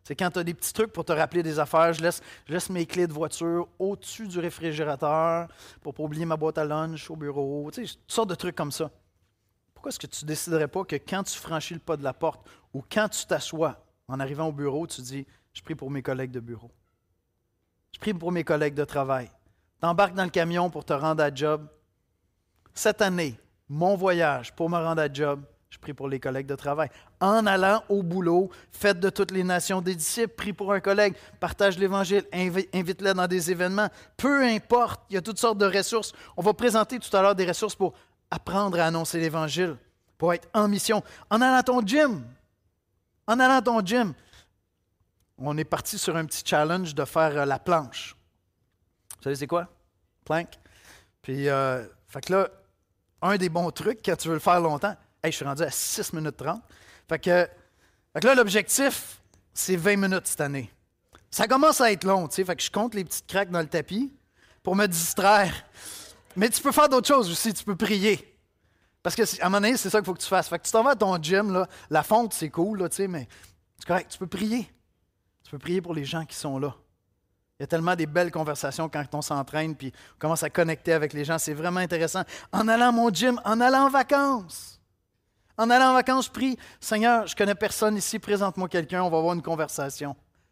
C'est quand tu as des petits trucs pour te rappeler des affaires. Je laisse, je laisse mes clés de voiture au-dessus du réfrigérateur pour ne pas oublier ma boîte à lunch au bureau. Tu sais, toutes sortes de trucs comme ça. Pourquoi est-ce que tu ne déciderais pas que quand tu franchis le pas de la porte ou quand tu t'assois en arrivant au bureau, tu dis « Je prie pour mes collègues de bureau. Je prie pour mes collègues de travail. » Tu embarques dans le camion pour te rendre à job. Cette année, mon voyage pour me rendre à job, je prie pour les collègues de travail. En allant au boulot, faites de toutes les nations des disciples, prie pour un collègue, partage l'Évangile, invi- invite-les dans des événements. Peu importe, il y a toutes sortes de ressources. On va présenter tout à l'heure des ressources pour apprendre à annoncer l'Évangile, pour être en mission. En allant à ton gym, en allant à ton gym, on est parti sur un petit challenge de faire euh, la planche. Vous savez c'est quoi? Plank. Puis, euh, fait que là, un des bons trucs, quand tu veux le faire longtemps, hey, je suis rendu à six minutes trente. Fait que, fait que là, l'objectif, c'est vingt minutes cette année. Ça commence à être long, tu sais. Fait que je compte les petites craques dans le tapis pour me distraire. Mais tu peux faire d'autres choses aussi. Tu peux prier. Parce qu'à un moment donné, c'est ça qu'il faut que tu fasses. Fait que tu t'en vas à ton gym, là, la fonte, c'est cool, là, tu sais, mais c'est correct. Tu peux prier. Tu peux prier pour les gens qui sont là. Il y a tellement des belles conversations quand on s'entraîne puis on commence à connecter avec les gens. C'est vraiment intéressant. En allant à mon gym, en allant en vacances. En allant en vacances, je prie, Seigneur, je ne connais personne ici, présente-moi quelqu'un, on va avoir une conversation.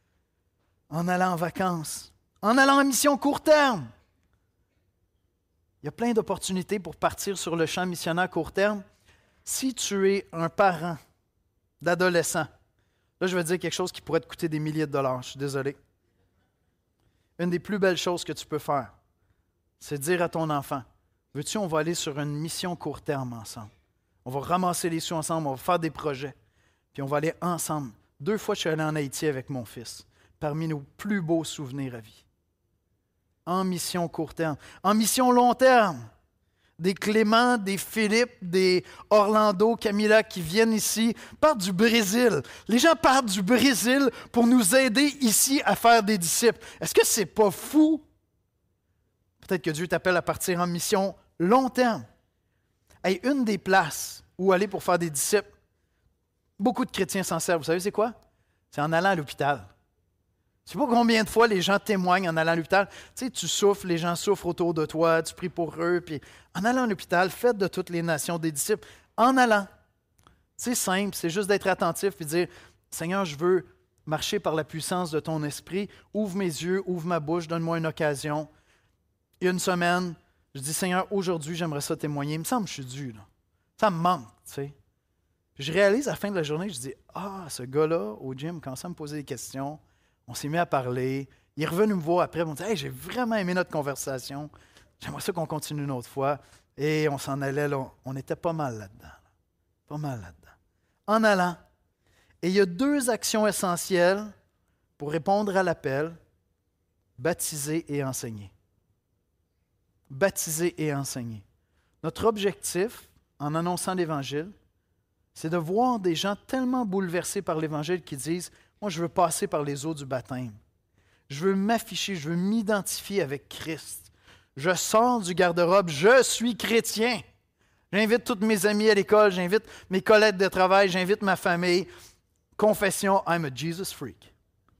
En allant en vacances. En allant en mission court terme. Il y a plein d'opportunités pour partir sur le champ missionnaire court terme. Si tu es un parent d'adolescent, là, je vais dire quelque chose qui pourrait te coûter des milliers de dollars, je suis désolé. Une des plus belles choses que tu peux faire, c'est dire à ton enfant, veux-tu, on va aller sur une mission court terme ensemble. On va ramasser les sous ensemble, on va faire des projets, puis on va aller ensemble. Deux fois, je suis allé en Haïti avec mon fils, parmi nos plus beaux souvenirs à vie. En mission court terme. En mission long terme. Des Clément, des Philippe, des Orlando, Camilla qui viennent ici, partent du Brésil. Les gens partent du Brésil pour nous aider ici à faire des disciples. Est-ce que c'est pas fou? Peut-être que Dieu t'appelle à partir en mission long terme. Hey, une des places où aller pour faire des disciples, beaucoup de chrétiens s'en servent. Vous savez c'est quoi? C'est en allant à l'hôpital. Je ne sais pas combien de fois les gens témoignent en allant à l'hôpital. Tu sais, tu souffres, les gens souffrent autour de toi, tu pries pour eux. Puis en allant à l'hôpital, faites de toutes les nations des disciples. En allant. C'est simple, c'est juste d'être attentif et de dire, Seigneur, je veux marcher par la puissance de ton esprit. Ouvre mes yeux, ouvre ma bouche, donne-moi une occasion. Il y a une semaine, je dis, Seigneur, aujourd'hui, j'aimerais ça témoigner. Il me semble que je suis dû. Là. Ça me manque, tu sais. Puis je réalise à la fin de la journée, je dis, ah, ce gars-là, au gym, commençait à me poser des questions. On s'est mis à parler. Il est revenu me voir après. Il m'a dit, hey, j'ai vraiment aimé notre conversation. J'aimerais ça qu'on continue une autre fois. Et on s'en allait là. On était pas mal là-dedans. Là. Pas mal là-dedans. En allant. Et il y a deux actions essentielles pour répondre à l'appel, baptiser et enseigner. Baptiser et enseigner. Notre objectif, en annonçant l'Évangile, c'est de voir des gens tellement bouleversés par l'Évangile qui disent, moi, je veux passer par les eaux du baptême. Je veux m'afficher, je veux m'identifier avec Christ. Je sors du garde-robe, je suis chrétien. J'invite tous mes amis à l'école, j'invite mes collègues de travail, j'invite ma famille. Confession, I'm a Jesus freak.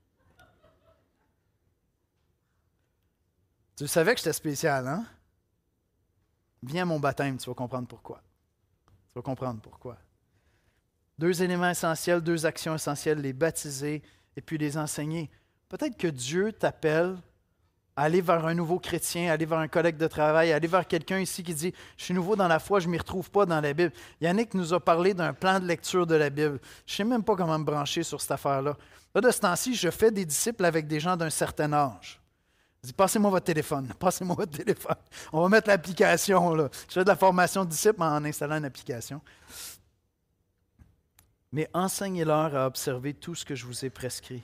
Tu savais que j'étais spécial, hein? Viens à mon baptême, tu vas comprendre pourquoi. Tu vas comprendre pourquoi. Deux éléments essentiels, deux actions essentielles, les baptiser et puis les enseigner. Peut-être que Dieu t'appelle à aller vers un nouveau chrétien, à aller vers un collègue de travail, à aller vers quelqu'un ici qui dit « Je suis nouveau dans la foi, je ne m'y retrouve pas dans la Bible. » Yannick nous a parlé d'un plan de lecture de la Bible. Je ne sais même pas comment me brancher sur cette affaire-là. Là, de ce temps-ci, je fais des disciples avec des gens d'un certain âge. Je dis, passez-moi votre téléphone, passez-moi votre téléphone. On va mettre l'application, là. Je fais de la formation de disciples en installant une application. Mais enseignez-leur à observer tout ce que je vous ai prescrit.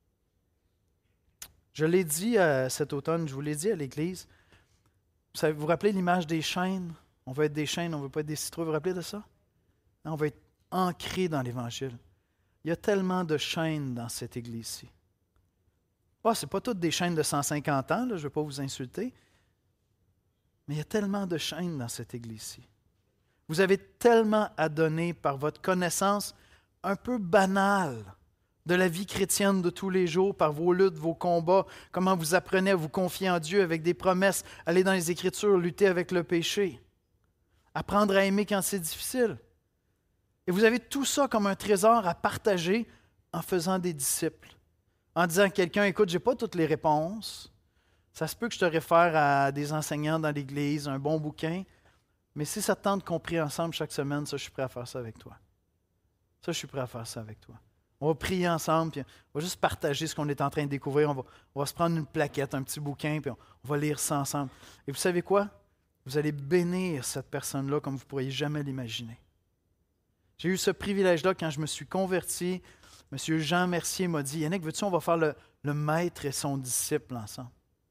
Je l'ai dit euh, cet automne, je vous l'ai dit à l'Église. Vous savez, vous vous rappelez l'image des chaînes? On veut être des chaînes, on ne veut pas être des citrouilles. Vous vous rappelez de ça? On veut être ancré dans l'Évangile. Il y a tellement de chaînes dans cette Église-ci. Oh, ce n'est pas toutes des chaînes de cent cinquante ans, là, je ne veux pas vous insulter, mais il y a tellement de chaînes dans cette Église-ci. Vous avez tellement à donner par votre connaissance un peu banale de la vie chrétienne de tous les jours, par vos luttes, vos combats, comment vous apprenez à vous confier en Dieu avec des promesses, aller dans les Écritures, lutter avec le péché, apprendre à aimer quand c'est difficile. Et vous avez tout ça comme un trésor à partager en faisant des disciples, en disant à quelqu'un, écoute, je n'ai pas toutes les réponses, ça se peut que je te réfère à des enseignants dans l'Église, un bon bouquin, mais si ça te tente qu'on prie ensemble chaque semaine, ça, je suis prêt à faire ça avec toi. Ça, je suis prêt à faire ça avec toi. On va prier ensemble, puis on va juste partager ce qu'on est en train de découvrir. On va, on va se prendre une plaquette, un petit bouquin, puis on, on va lire ça ensemble. Et vous savez quoi? Vous allez bénir cette personne-là comme vous ne pourriez jamais l'imaginer. J'ai eu ce privilège-là quand je me suis converti. M. Jean Mercier m'a dit, « Yannick, veux-tu, on va faire le, le maître et son disciple ensemble. »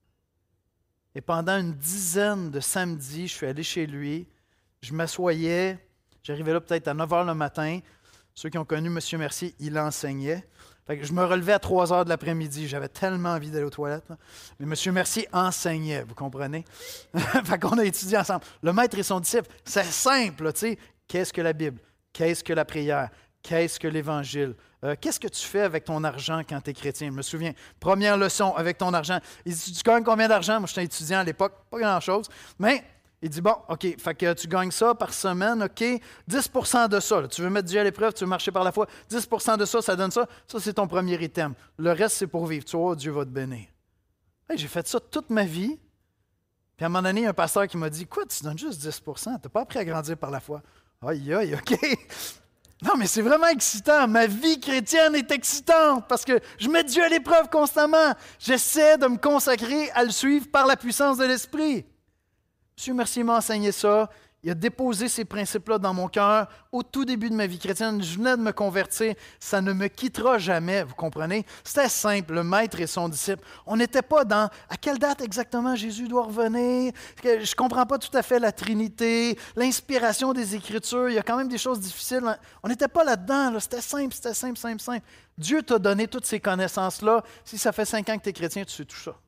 Et pendant une dizaine de samedis, je suis allé chez lui, je m'assoyais, j'arrivais là peut-être à neuf heures le matin. Ceux qui ont connu M. Mercier, il enseignait. Fait que je me relevais à trois heures de l'après-midi. J'avais tellement envie d'aller aux toilettes. Là. Mais M. Mercier enseignait, vous comprenez? Fait qu'on a étudié ensemble. Le maître et son disciple, c'est simple, tu sais. Qu'est-ce que la Bible? Qu'est-ce que la prière? Qu'est-ce que l'Évangile? Euh, qu'est-ce que tu fais avec ton argent quand tu es chrétien? Je me souviens, première leçon avec ton argent. Il dit, tu gagnes combien d'argent? Moi, j'étais étudiant à l'époque, pas grand-chose. Mais il dit, bon, OK, fait que tu gagnes ça par semaine, OK, dix pour cent de ça. Là, tu veux mettre Dieu à l'épreuve, tu veux marcher par la foi, dix pour cent de ça, ça donne ça. Ça, c'est ton premier item. Le reste, c'est pour vivre. Tu vois, Dieu va te bénir. Hey, j'ai fait ça toute ma vie. Puis à un moment donné, il y a un pasteur qui m'a dit, quoi, tu donnes juste dix pour cent? Tu n'as pas appris à grandir par la foi. Aïe, aïe, OK. Non, mais c'est vraiment excitant. Ma vie chrétienne est excitante parce que je mets Dieu à l'épreuve constamment. J'essaie de me consacrer à le suivre par la puissance de l'Esprit. M. Mercier m'a enseigné ça. Il a déposé ces principes-là dans mon cœur. Au tout début de ma vie chrétienne, je venais de me convertir. Ça ne me quittera jamais, vous comprenez? C'était simple, le maître et son disciple. On n'était pas dans à quelle date exactement Jésus doit revenir. Je ne comprends pas tout à fait la Trinité, l'inspiration des Écritures. Il y a quand même des choses difficiles. On n'était pas là-dedans. Là. C'était simple, c'était simple, simple, simple. Dieu t'a donné toutes ces connaissances-là. Si ça fait cinq ans que tu es chrétien, tu sais tout ça.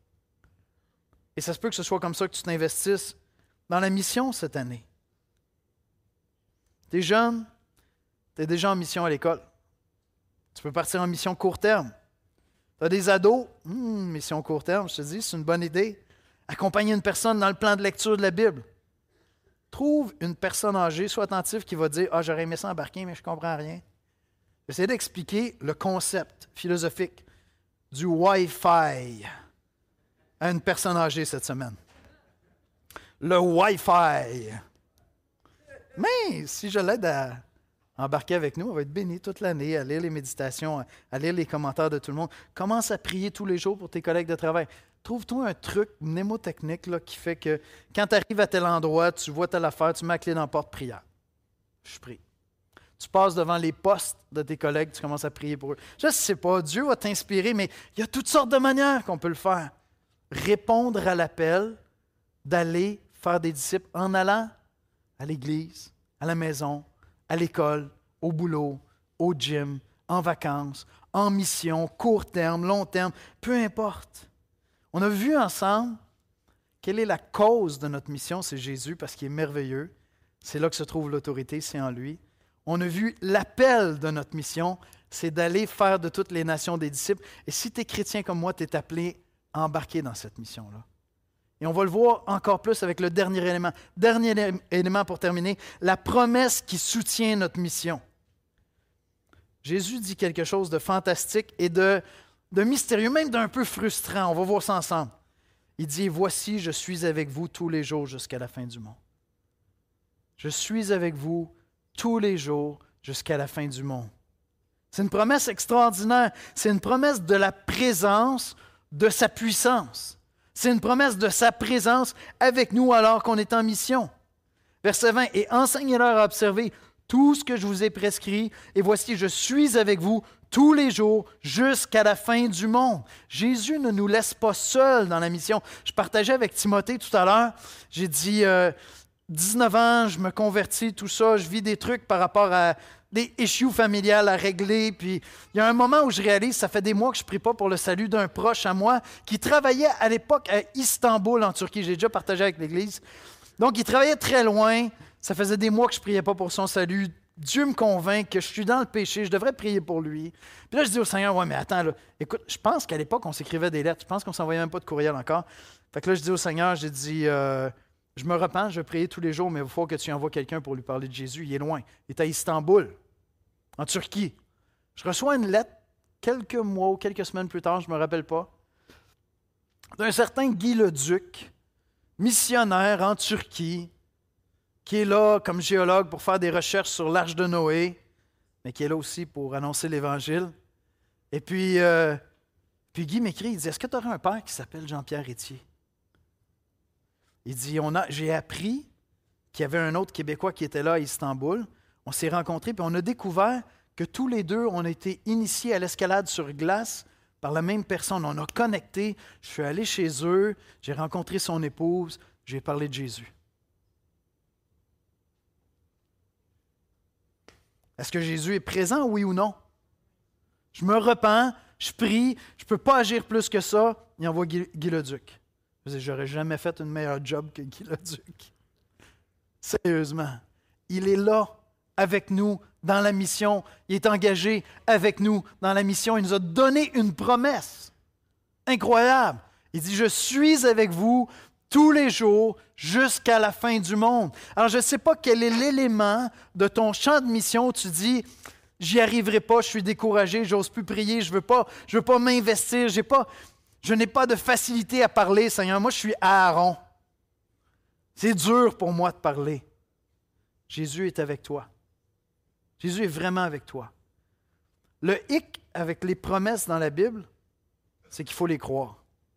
Et ça se peut que ce soit comme ça que tu t'investisses dans la mission cette année. Tu es jeune, tu es déjà en mission à l'école. Tu peux partir en mission court terme. Tu as des ados, hum, mission court terme, je te dis, c'est une bonne idée. Accompagner une personne dans le plan de lecture de la Bible. Trouve une personne âgée, sois attentif, qui va dire « Ah, j'aurais aimé ça embarquer, mais je ne comprends rien. » J'essaie d'expliquer le concept philosophique du Wi-Fi à une personne âgée cette semaine. Le Wi-Fi. Mais si je l'aide à embarquer avec nous, on va être béni toute l'année, à lire les méditations, à lire les commentaires de tout le monde. Commence à prier tous les jours pour tes collègues de travail. Trouve-toi un truc mnémotechnique là, qui fait que quand tu arrives à tel endroit, tu vois telle affaire, tu mets la clé dans la porte, prière. Je prie. Tu passes devant les postes de tes collègues, tu commences à prier pour eux. Je ne sais pas, Dieu va t'inspirer, mais il y a toutes sortes de manières qu'on peut le faire. Répondre à l'appel d'aller faire des disciples en allant à l'église, à la maison, à l'école, au boulot, au gym, en vacances, en mission, court terme, long terme, peu importe. On a vu ensemble quelle est la cause de notre mission, c'est Jésus, parce qu'il est merveilleux. C'est là que se trouve l'autorité, c'est en lui. On a vu l'appel de notre mission, c'est d'aller faire de toutes les nations des disciples. Et si tu es chrétien comme moi, tu es appelé à embarquer dans cette mission-là. Et on va le voir encore plus avec le dernier élément. Dernier élément pour terminer, la promesse qui soutient notre mission. Jésus dit quelque chose de fantastique et de, de mystérieux, même d'un peu frustrant. On va voir ça ensemble. Il dit, « Voici, je suis avec vous tous les jours jusqu'à la fin du monde. » Je suis avec vous tous les jours jusqu'à la fin du monde. C'est une promesse extraordinaire. C'est une promesse de la présence de sa puissance. C'est une promesse de sa présence avec nous alors qu'on est en mission. Verset vingt, « Et enseignez-leur à observer tout ce que je vous ai prescrit, et voici, je suis avec vous tous les jours jusqu'à la fin du monde. » Jésus ne nous laisse pas seuls dans la mission. Je partageais avec Timothée tout à l'heure, j'ai dit, euh, dix-neuf ans, je me convertis, tout ça, je vis des trucs par rapport à des issues familiales à régler. Puis il y a un moment où je réalise, ça fait des mois que je ne prie pas pour le salut d'un proche à moi qui travaillait à l'époque à Istanbul, en Turquie. J'ai déjà partagé avec l'Église. Donc, il travaillait très loin. Ça faisait des mois que je ne priais pas pour son salut. Dieu me convainc que je suis dans le péché, je devrais prier pour lui. Puis là, je dis au Seigneur, ouais, mais attends, là, écoute, je pense qu'à l'époque, on s'écrivait des lettres. Je pense qu'on ne s'envoyait même pas de courriel encore. Fait que là, je dis au Seigneur, j'ai dit, euh, je me repens, je vais prier tous les jours, mais il faut que tu envoies quelqu'un pour lui parler de Jésus. Il est loin. Il est à Istanbul, en Turquie. Je reçois une lettre quelques mois ou quelques semaines plus tard, je ne me rappelle pas, d'un certain Guy Leduc, missionnaire en Turquie, qui est là comme géologue pour faire des recherches sur l'Arche de Noé, mais qui est là aussi pour annoncer l'Évangile. Et puis, euh, puis Guy m'écrit, il dit, est-ce que tu aurais un père qui s'appelle Jean-Pierre Étier? Il dit, on a, j'ai appris qu'il y avait un autre Québécois qui était là à Istanbul. On s'est rencontrés, puis on a découvert que tous les deux, on a été initiés à l'escalade sur glace par la même personne. On a connecté, je suis allé chez eux, j'ai rencontré son épouse, j'ai parlé de Jésus. Est-ce que Jésus est présent, oui ou non? Je me repens, je prie, je ne peux pas agir plus que ça. Il envoie Guy, Guy Leduc. Je n'aurais jamais fait une meilleure job que Guy Leduc. Sérieusement. Il est là, avec nous, dans la mission. Il est engagé avec nous dans la mission. Il nous a donné une promesse. Incroyable. Il dit, je suis avec vous tous les jours jusqu'à la fin du monde. Alors, je ne sais pas quel est l'élément de ton champ de mission où tu dis, j'y arriverai pas, je suis découragé, j'ose plus prier, je veux pas, je veux pas m'investir, j'ai pas, je n'ai pas de facilité à parler, Seigneur. Moi, je suis Aaron. C'est dur pour moi de parler. Jésus est avec toi. Jésus est vraiment avec toi. Le hic avec les promesses dans la Bible, c'est qu'il faut les croire.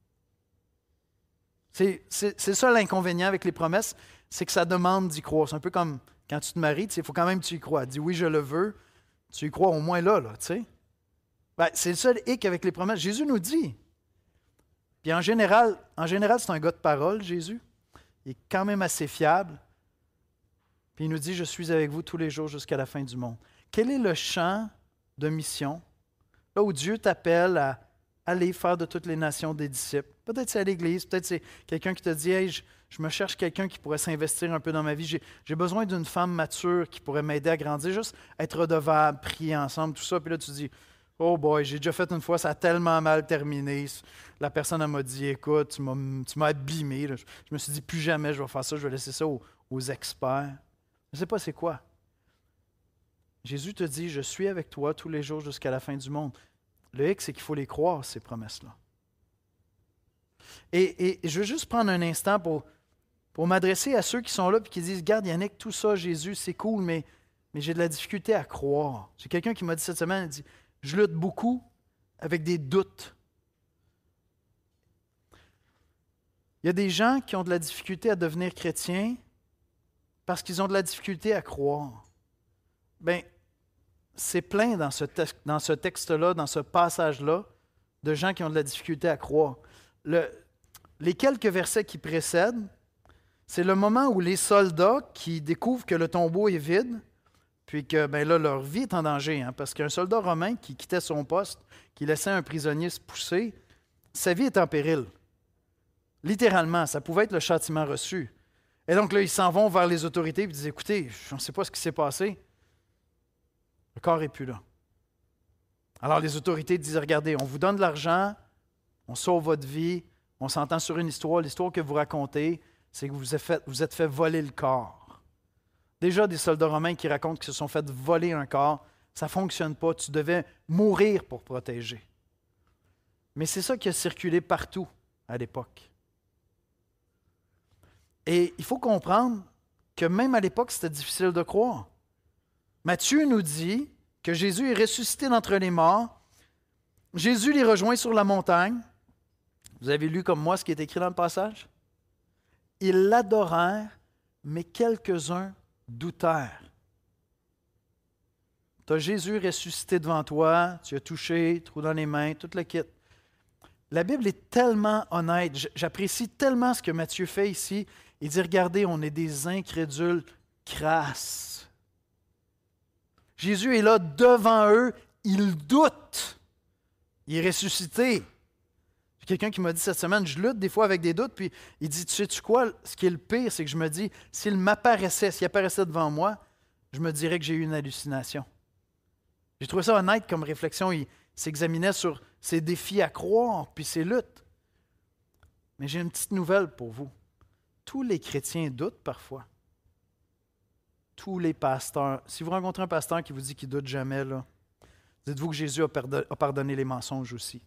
C'est, c'est, c'est ça l'inconvénient avec les promesses, c'est que ça demande d'y croire. C'est un peu comme quand tu te maries, il faut quand même que tu y crois. Dis oui, je le veux, tu y crois au moins là, là tu sais. Ben, c'est le seul hic avec les promesses. Jésus nous dit. Puis en général, en général, c'est un gars de parole, Jésus. Il est quand même assez fiable. Puis il nous dit, je suis avec vous tous les jours jusqu'à la fin du monde. Quel est le champ de mission, là où Dieu t'appelle à aller faire de toutes les nations des disciples? Peut-être c'est à l'Église, peut-être c'est quelqu'un qui te dit, hey, je, je me cherche quelqu'un qui pourrait s'investir un peu dans ma vie. J'ai, j'ai besoin d'une femme mature qui pourrait m'aider à grandir, juste être redevable, prier ensemble, tout ça. Puis là, tu dis, oh boy, j'ai déjà fait une fois, ça a tellement mal terminé. La personne elle m'a dit, écoute, tu m'as, tu m'as abîmé. Je, je me suis dit, plus jamais je vais faire ça, je vais laisser ça aux, aux experts. Je ne sais pas c'est quoi. Jésus te dit, je suis avec toi tous les jours jusqu'à la fin du monde. Le hic, c'est qu'il faut les croire, ces promesses-là. Et, et je veux juste prendre un instant pour, pour m'adresser à ceux qui sont là et qui disent, regarde Yannick, tout ça, Jésus, c'est cool, mais, mais j'ai de la difficulté à croire. J'ai quelqu'un qui m'a dit cette semaine, il dit, je lutte beaucoup avec des doutes. Il y a des gens qui ont de la difficulté à devenir chrétiens parce qu'ils ont de la difficulté à croire. Bien, c'est plein dans ce, te- dans ce texte-là, dans ce passage-là, de gens qui ont de la difficulté à croire. Le, les quelques versets qui précèdent, c'est le moment où les soldats qui découvrent que le tombeau est vide, puis que ben là, leur vie est en danger, hein, parce qu'un soldat romain qui quittait son poste, qui laissait un prisonnier se pousser, sa vie est en péril. Littéralement, ça pouvait être le châtiment reçu. Et donc là, ils s'en vont vers les autorités et disent, écoutez, on ne sait pas ce qui s'est passé. Le corps n'est plus là. Alors les autorités disent, regardez, on vous donne de l'argent, on sauve votre vie, on s'entend sur une histoire. L'histoire que vous racontez, c'est que vous êtes fait, vous êtes fait voler le corps. Déjà, des soldats romains qui racontent qu'ils se sont fait voler un corps, ça ne fonctionne pas. Tu devais mourir pour protéger. Mais c'est ça qui a circulé partout à l'époque. Et il faut comprendre que même à l'époque, c'était difficile de croire. Matthieu nous dit que Jésus est ressuscité d'entre les morts. Jésus les rejoint sur la montagne. Vous avez lu comme moi ce qui est écrit dans le passage? Ils l'adorèrent, mais quelques-uns doutèrent. Tu as Jésus ressuscité devant toi, tu as touché, trou dans les mains, tout le kit. La Bible est tellement honnête. J'apprécie tellement ce que Matthieu fait ici. Il dit, regardez, on est des incrédules crasses. Jésus est là devant eux, il doute. Il est ressuscité. J'ai quelqu'un qui m'a dit cette semaine, je lutte des fois avec des doutes, puis il dit, tu sais-tu quoi, ce qui est le pire, c'est que je me dis, s'il m'apparaissait, s'il apparaissait devant moi, je me dirais que j'ai eu une hallucination. J'ai trouvé ça honnête comme réflexion. Il s'examinait sur ses défis à croire, puis ses luttes. Mais j'ai une petite nouvelle pour vous. Tous les chrétiens doutent parfois. Tous les pasteurs. Si vous rencontrez un pasteur qui vous dit qu'il ne doute jamais, là, dites-vous que Jésus a pardonné les mensonges aussi.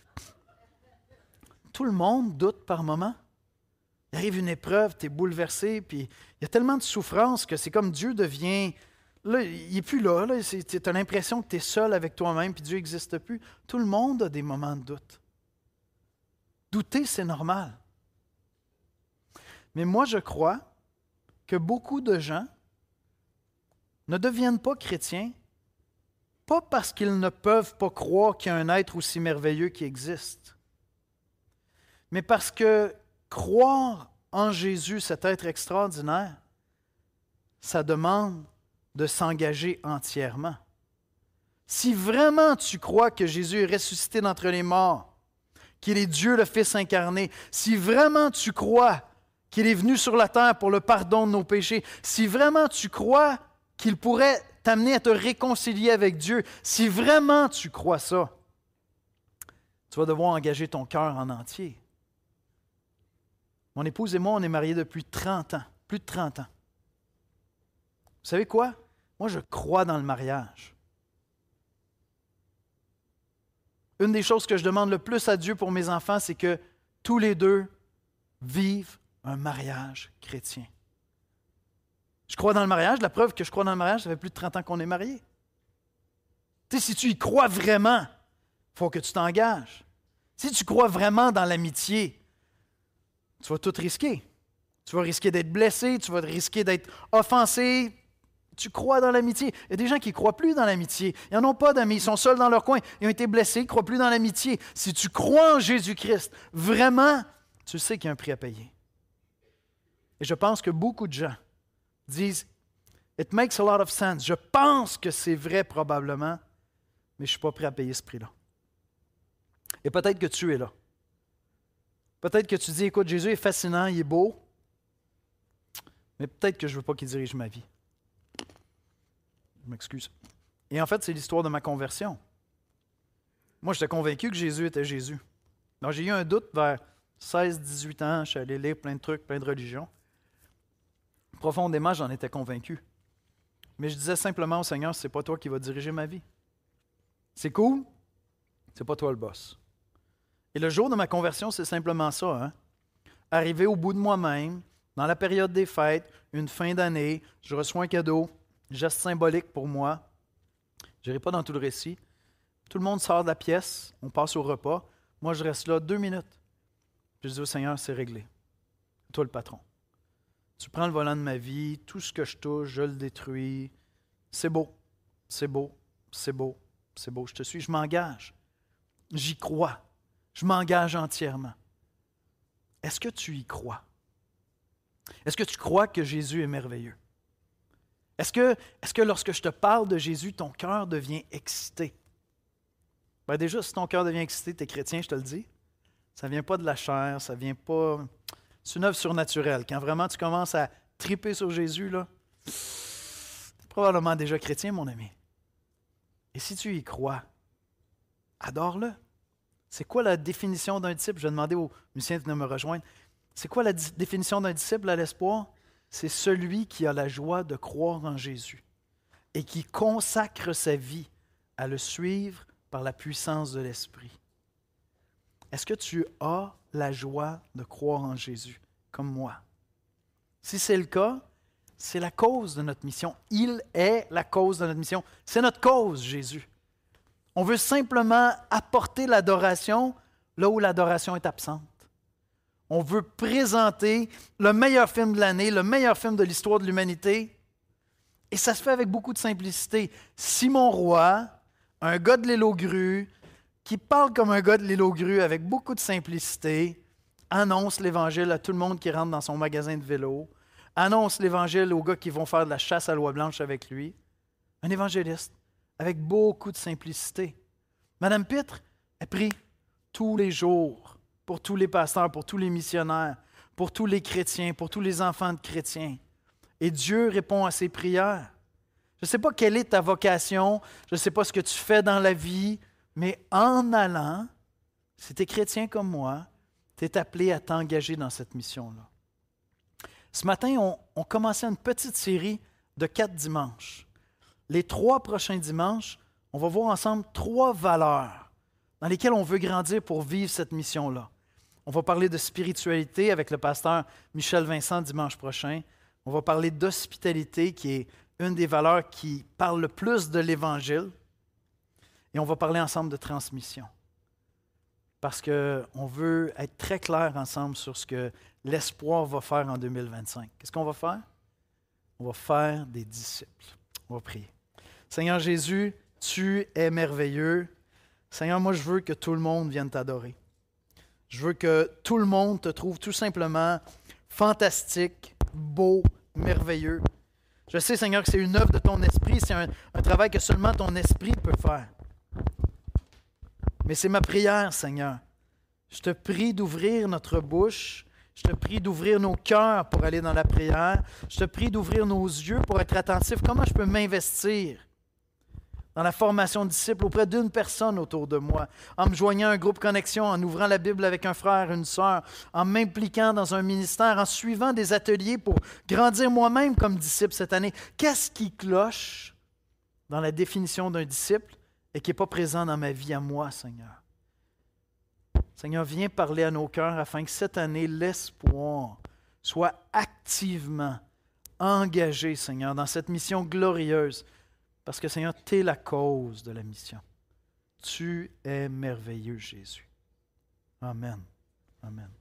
Tout le monde doute par moment. Il arrive une épreuve, tu es bouleversé, puis il y a tellement de souffrance que c'est comme Dieu devient... Là, il n'est plus là. là tu as l'impression que tu es seul avec toi-même, puis Dieu n'existe plus. Tout le monde a des moments de doute. Douter, c'est normal. Mais moi, je crois que beaucoup de gens ne deviennent pas chrétiens, pas parce qu'ils ne peuvent pas croire qu'il y a un être aussi merveilleux qui existe, mais parce que croire en Jésus, cet être extraordinaire, ça demande de s'engager entièrement. Si vraiment tu crois que Jésus est ressuscité d'entre les morts, qu'il est Dieu le Fils incarné, si vraiment tu crois qu'il est venu sur la terre pour le pardon de nos péchés, si vraiment tu crois qu'il pourrait t'amener à te réconcilier avec Dieu, si vraiment tu crois ça, tu vas devoir engager ton cœur en entier. Mon épouse et moi, on est mariés depuis trente ans, plus de trente ans. Vous savez quoi? Moi, je crois dans le mariage. Une des choses que je demande le plus à Dieu pour mes enfants, c'est que tous les deux vivent un mariage chrétien. Je crois dans le mariage. La preuve que je crois dans le mariage, ça fait plus de trente ans qu'on est mariés. Tu sais, si tu y crois vraiment, il faut que tu t'engages. Si tu crois vraiment dans l'amitié, tu vas tout risquer. Tu vas risquer d'être blessé, tu vas risquer d'être offensé. Tu crois dans l'amitié. Il y a des gens qui ne croient plus dans l'amitié. Ils n'en ont pas d'amis, ils sont seuls dans leur coin. Ils ont été blessés, ils ne croient plus dans l'amitié. Si tu crois en Jésus-Christ, vraiment, tu sais qu'il y a un prix à payer. Et je pense que beaucoup de gens disent « It makes a lot of sense ». Je pense que c'est vrai probablement, mais je ne suis pas prêt à payer ce prix-là. Et peut-être que tu es là. Peut-être que tu dis « Écoute, Jésus est fascinant, il est beau, mais peut-être que je ne veux pas qu'il dirige ma vie. » Je m'excuse. Et en fait, c'est l'histoire de ma conversion. Moi, j'étais convaincu que Jésus était Jésus. Alors, j'ai eu un doute vers seize dix-huit ans. Je suis allé lire plein de trucs, plein de religions. Profondément, j'en étais convaincu. Mais je disais simplement au Seigneur, c'est pas toi qui vas diriger ma vie. C'est cool, c'est pas toi le boss. Et le jour de ma conversion, c'est simplement ça. Hein? Arrivé au bout de moi-même, dans la période des fêtes, une fin d'année, je reçois un cadeau, geste symbolique pour moi. Je n'irai pas dans tout le récit. Tout le monde sort de la pièce, on passe au repas. Moi, je reste là deux minutes. Puis je dis au Seigneur, c'est réglé. Toi le patron. Tu prends le volant de ma vie, tout ce que je touche, je le détruis. C'est beau, c'est beau, c'est beau, c'est beau. Je te suis, je m'engage. J'y crois. Je m'engage entièrement. Est-ce que tu y crois? Est-ce que tu crois que Jésus est merveilleux? Est-ce que, est-ce que lorsque je te parle de Jésus, ton cœur devient excité? Ben déjà, si ton cœur devient excité, tu es chrétien, je te le dis. Ça ne vient pas de la chair, ça ne vient pas... C'est une œuvre surnaturelle. Quand vraiment tu commences à triper sur Jésus, là, tu es probablement déjà chrétien, mon ami. Et si tu y crois, adore-le. C'est quoi la définition d'un disciple? Je vais demander aux musiciens de venir me rejoindre. C'est quoi la di- définition d'un disciple à l'espoir? C'est celui qui a la joie de croire en Jésus et qui consacre sa vie à le suivre par la puissance de l'Esprit. Est-ce que tu as la joie de croire en Jésus, comme moi? Si c'est le cas, c'est la cause de notre mission. Il est la cause de notre mission. C'est notre cause, Jésus. On veut simplement apporter l'adoration là où l'adoration est absente. On veut présenter le meilleur film de l'année, le meilleur film de l'histoire de l'humanité. Et ça se fait avec beaucoup de simplicité. Simon Roy, un gars de l'île aux grues, qui parle comme un gars de l'île aux grues avec beaucoup de simplicité, annonce l'Évangile à tout le monde qui rentre dans son magasin de vélo, annonce l'Évangile aux gars qui vont faire de la chasse à l'oie blanche avec lui. Un évangéliste avec beaucoup de simplicité. Madame Pitre, elle prie tous les jours pour tous les pasteurs, pour tous les missionnaires, pour tous les chrétiens, pour tous les enfants de chrétiens. Et Dieu répond à ses prières. Je ne sais pas quelle est ta vocation, je ne sais pas ce que tu fais dans la vie, mais en allant, si tu es chrétien comme moi, tu es appelé à t'engager dans cette mission-là. Ce matin, on, on commençait une petite série de quatre dimanches. Les trois prochains dimanches, on va voir ensemble trois valeurs dans lesquelles on veut grandir pour vivre cette mission-là. On va parler de spiritualité avec le pasteur Michel Vincent dimanche prochain. On va parler d'hospitalité, qui est une des valeurs qui parle le plus de l'Évangile. Et on va parler ensemble de transmission. Parce qu'on veut être très clair ensemble sur ce que l'espoir va faire en deux mille vingt-cinq. Qu'est-ce qu'on va faire? On va faire des disciples. On va prier. Seigneur Jésus, tu es merveilleux. Seigneur, moi je veux que tout le monde vienne t'adorer. Je veux que tout le monde te trouve tout simplement fantastique, beau, merveilleux. Je sais, Seigneur, que c'est une œuvre de ton esprit, c'est un, un travail que seulement ton esprit peut faire. Mais c'est ma prière, Seigneur. Je te prie d'ouvrir notre bouche. Je te prie d'ouvrir nos cœurs pour aller dans la prière. Je te prie d'ouvrir nos yeux pour être attentifs. Comment je peux m'investir dans la formation de disciples auprès d'une personne autour de moi, en me joignant à un groupe connexion, en ouvrant la Bible avec un frère, une sœur, en m'impliquant dans un ministère, en suivant des ateliers pour grandir moi-même comme disciple cette année. Qu'est-ce qui cloche dans la définition d'un disciple et qui n'est pas présent dans ma vie à moi, Seigneur? Seigneur, viens parler à nos cœurs afin que cette année, l'espoir soit activement engagé, Seigneur, dans cette mission glorieuse. Parce que, Seigneur, tu es la cause de la mission. Tu es merveilleux, Jésus. Amen. Amen.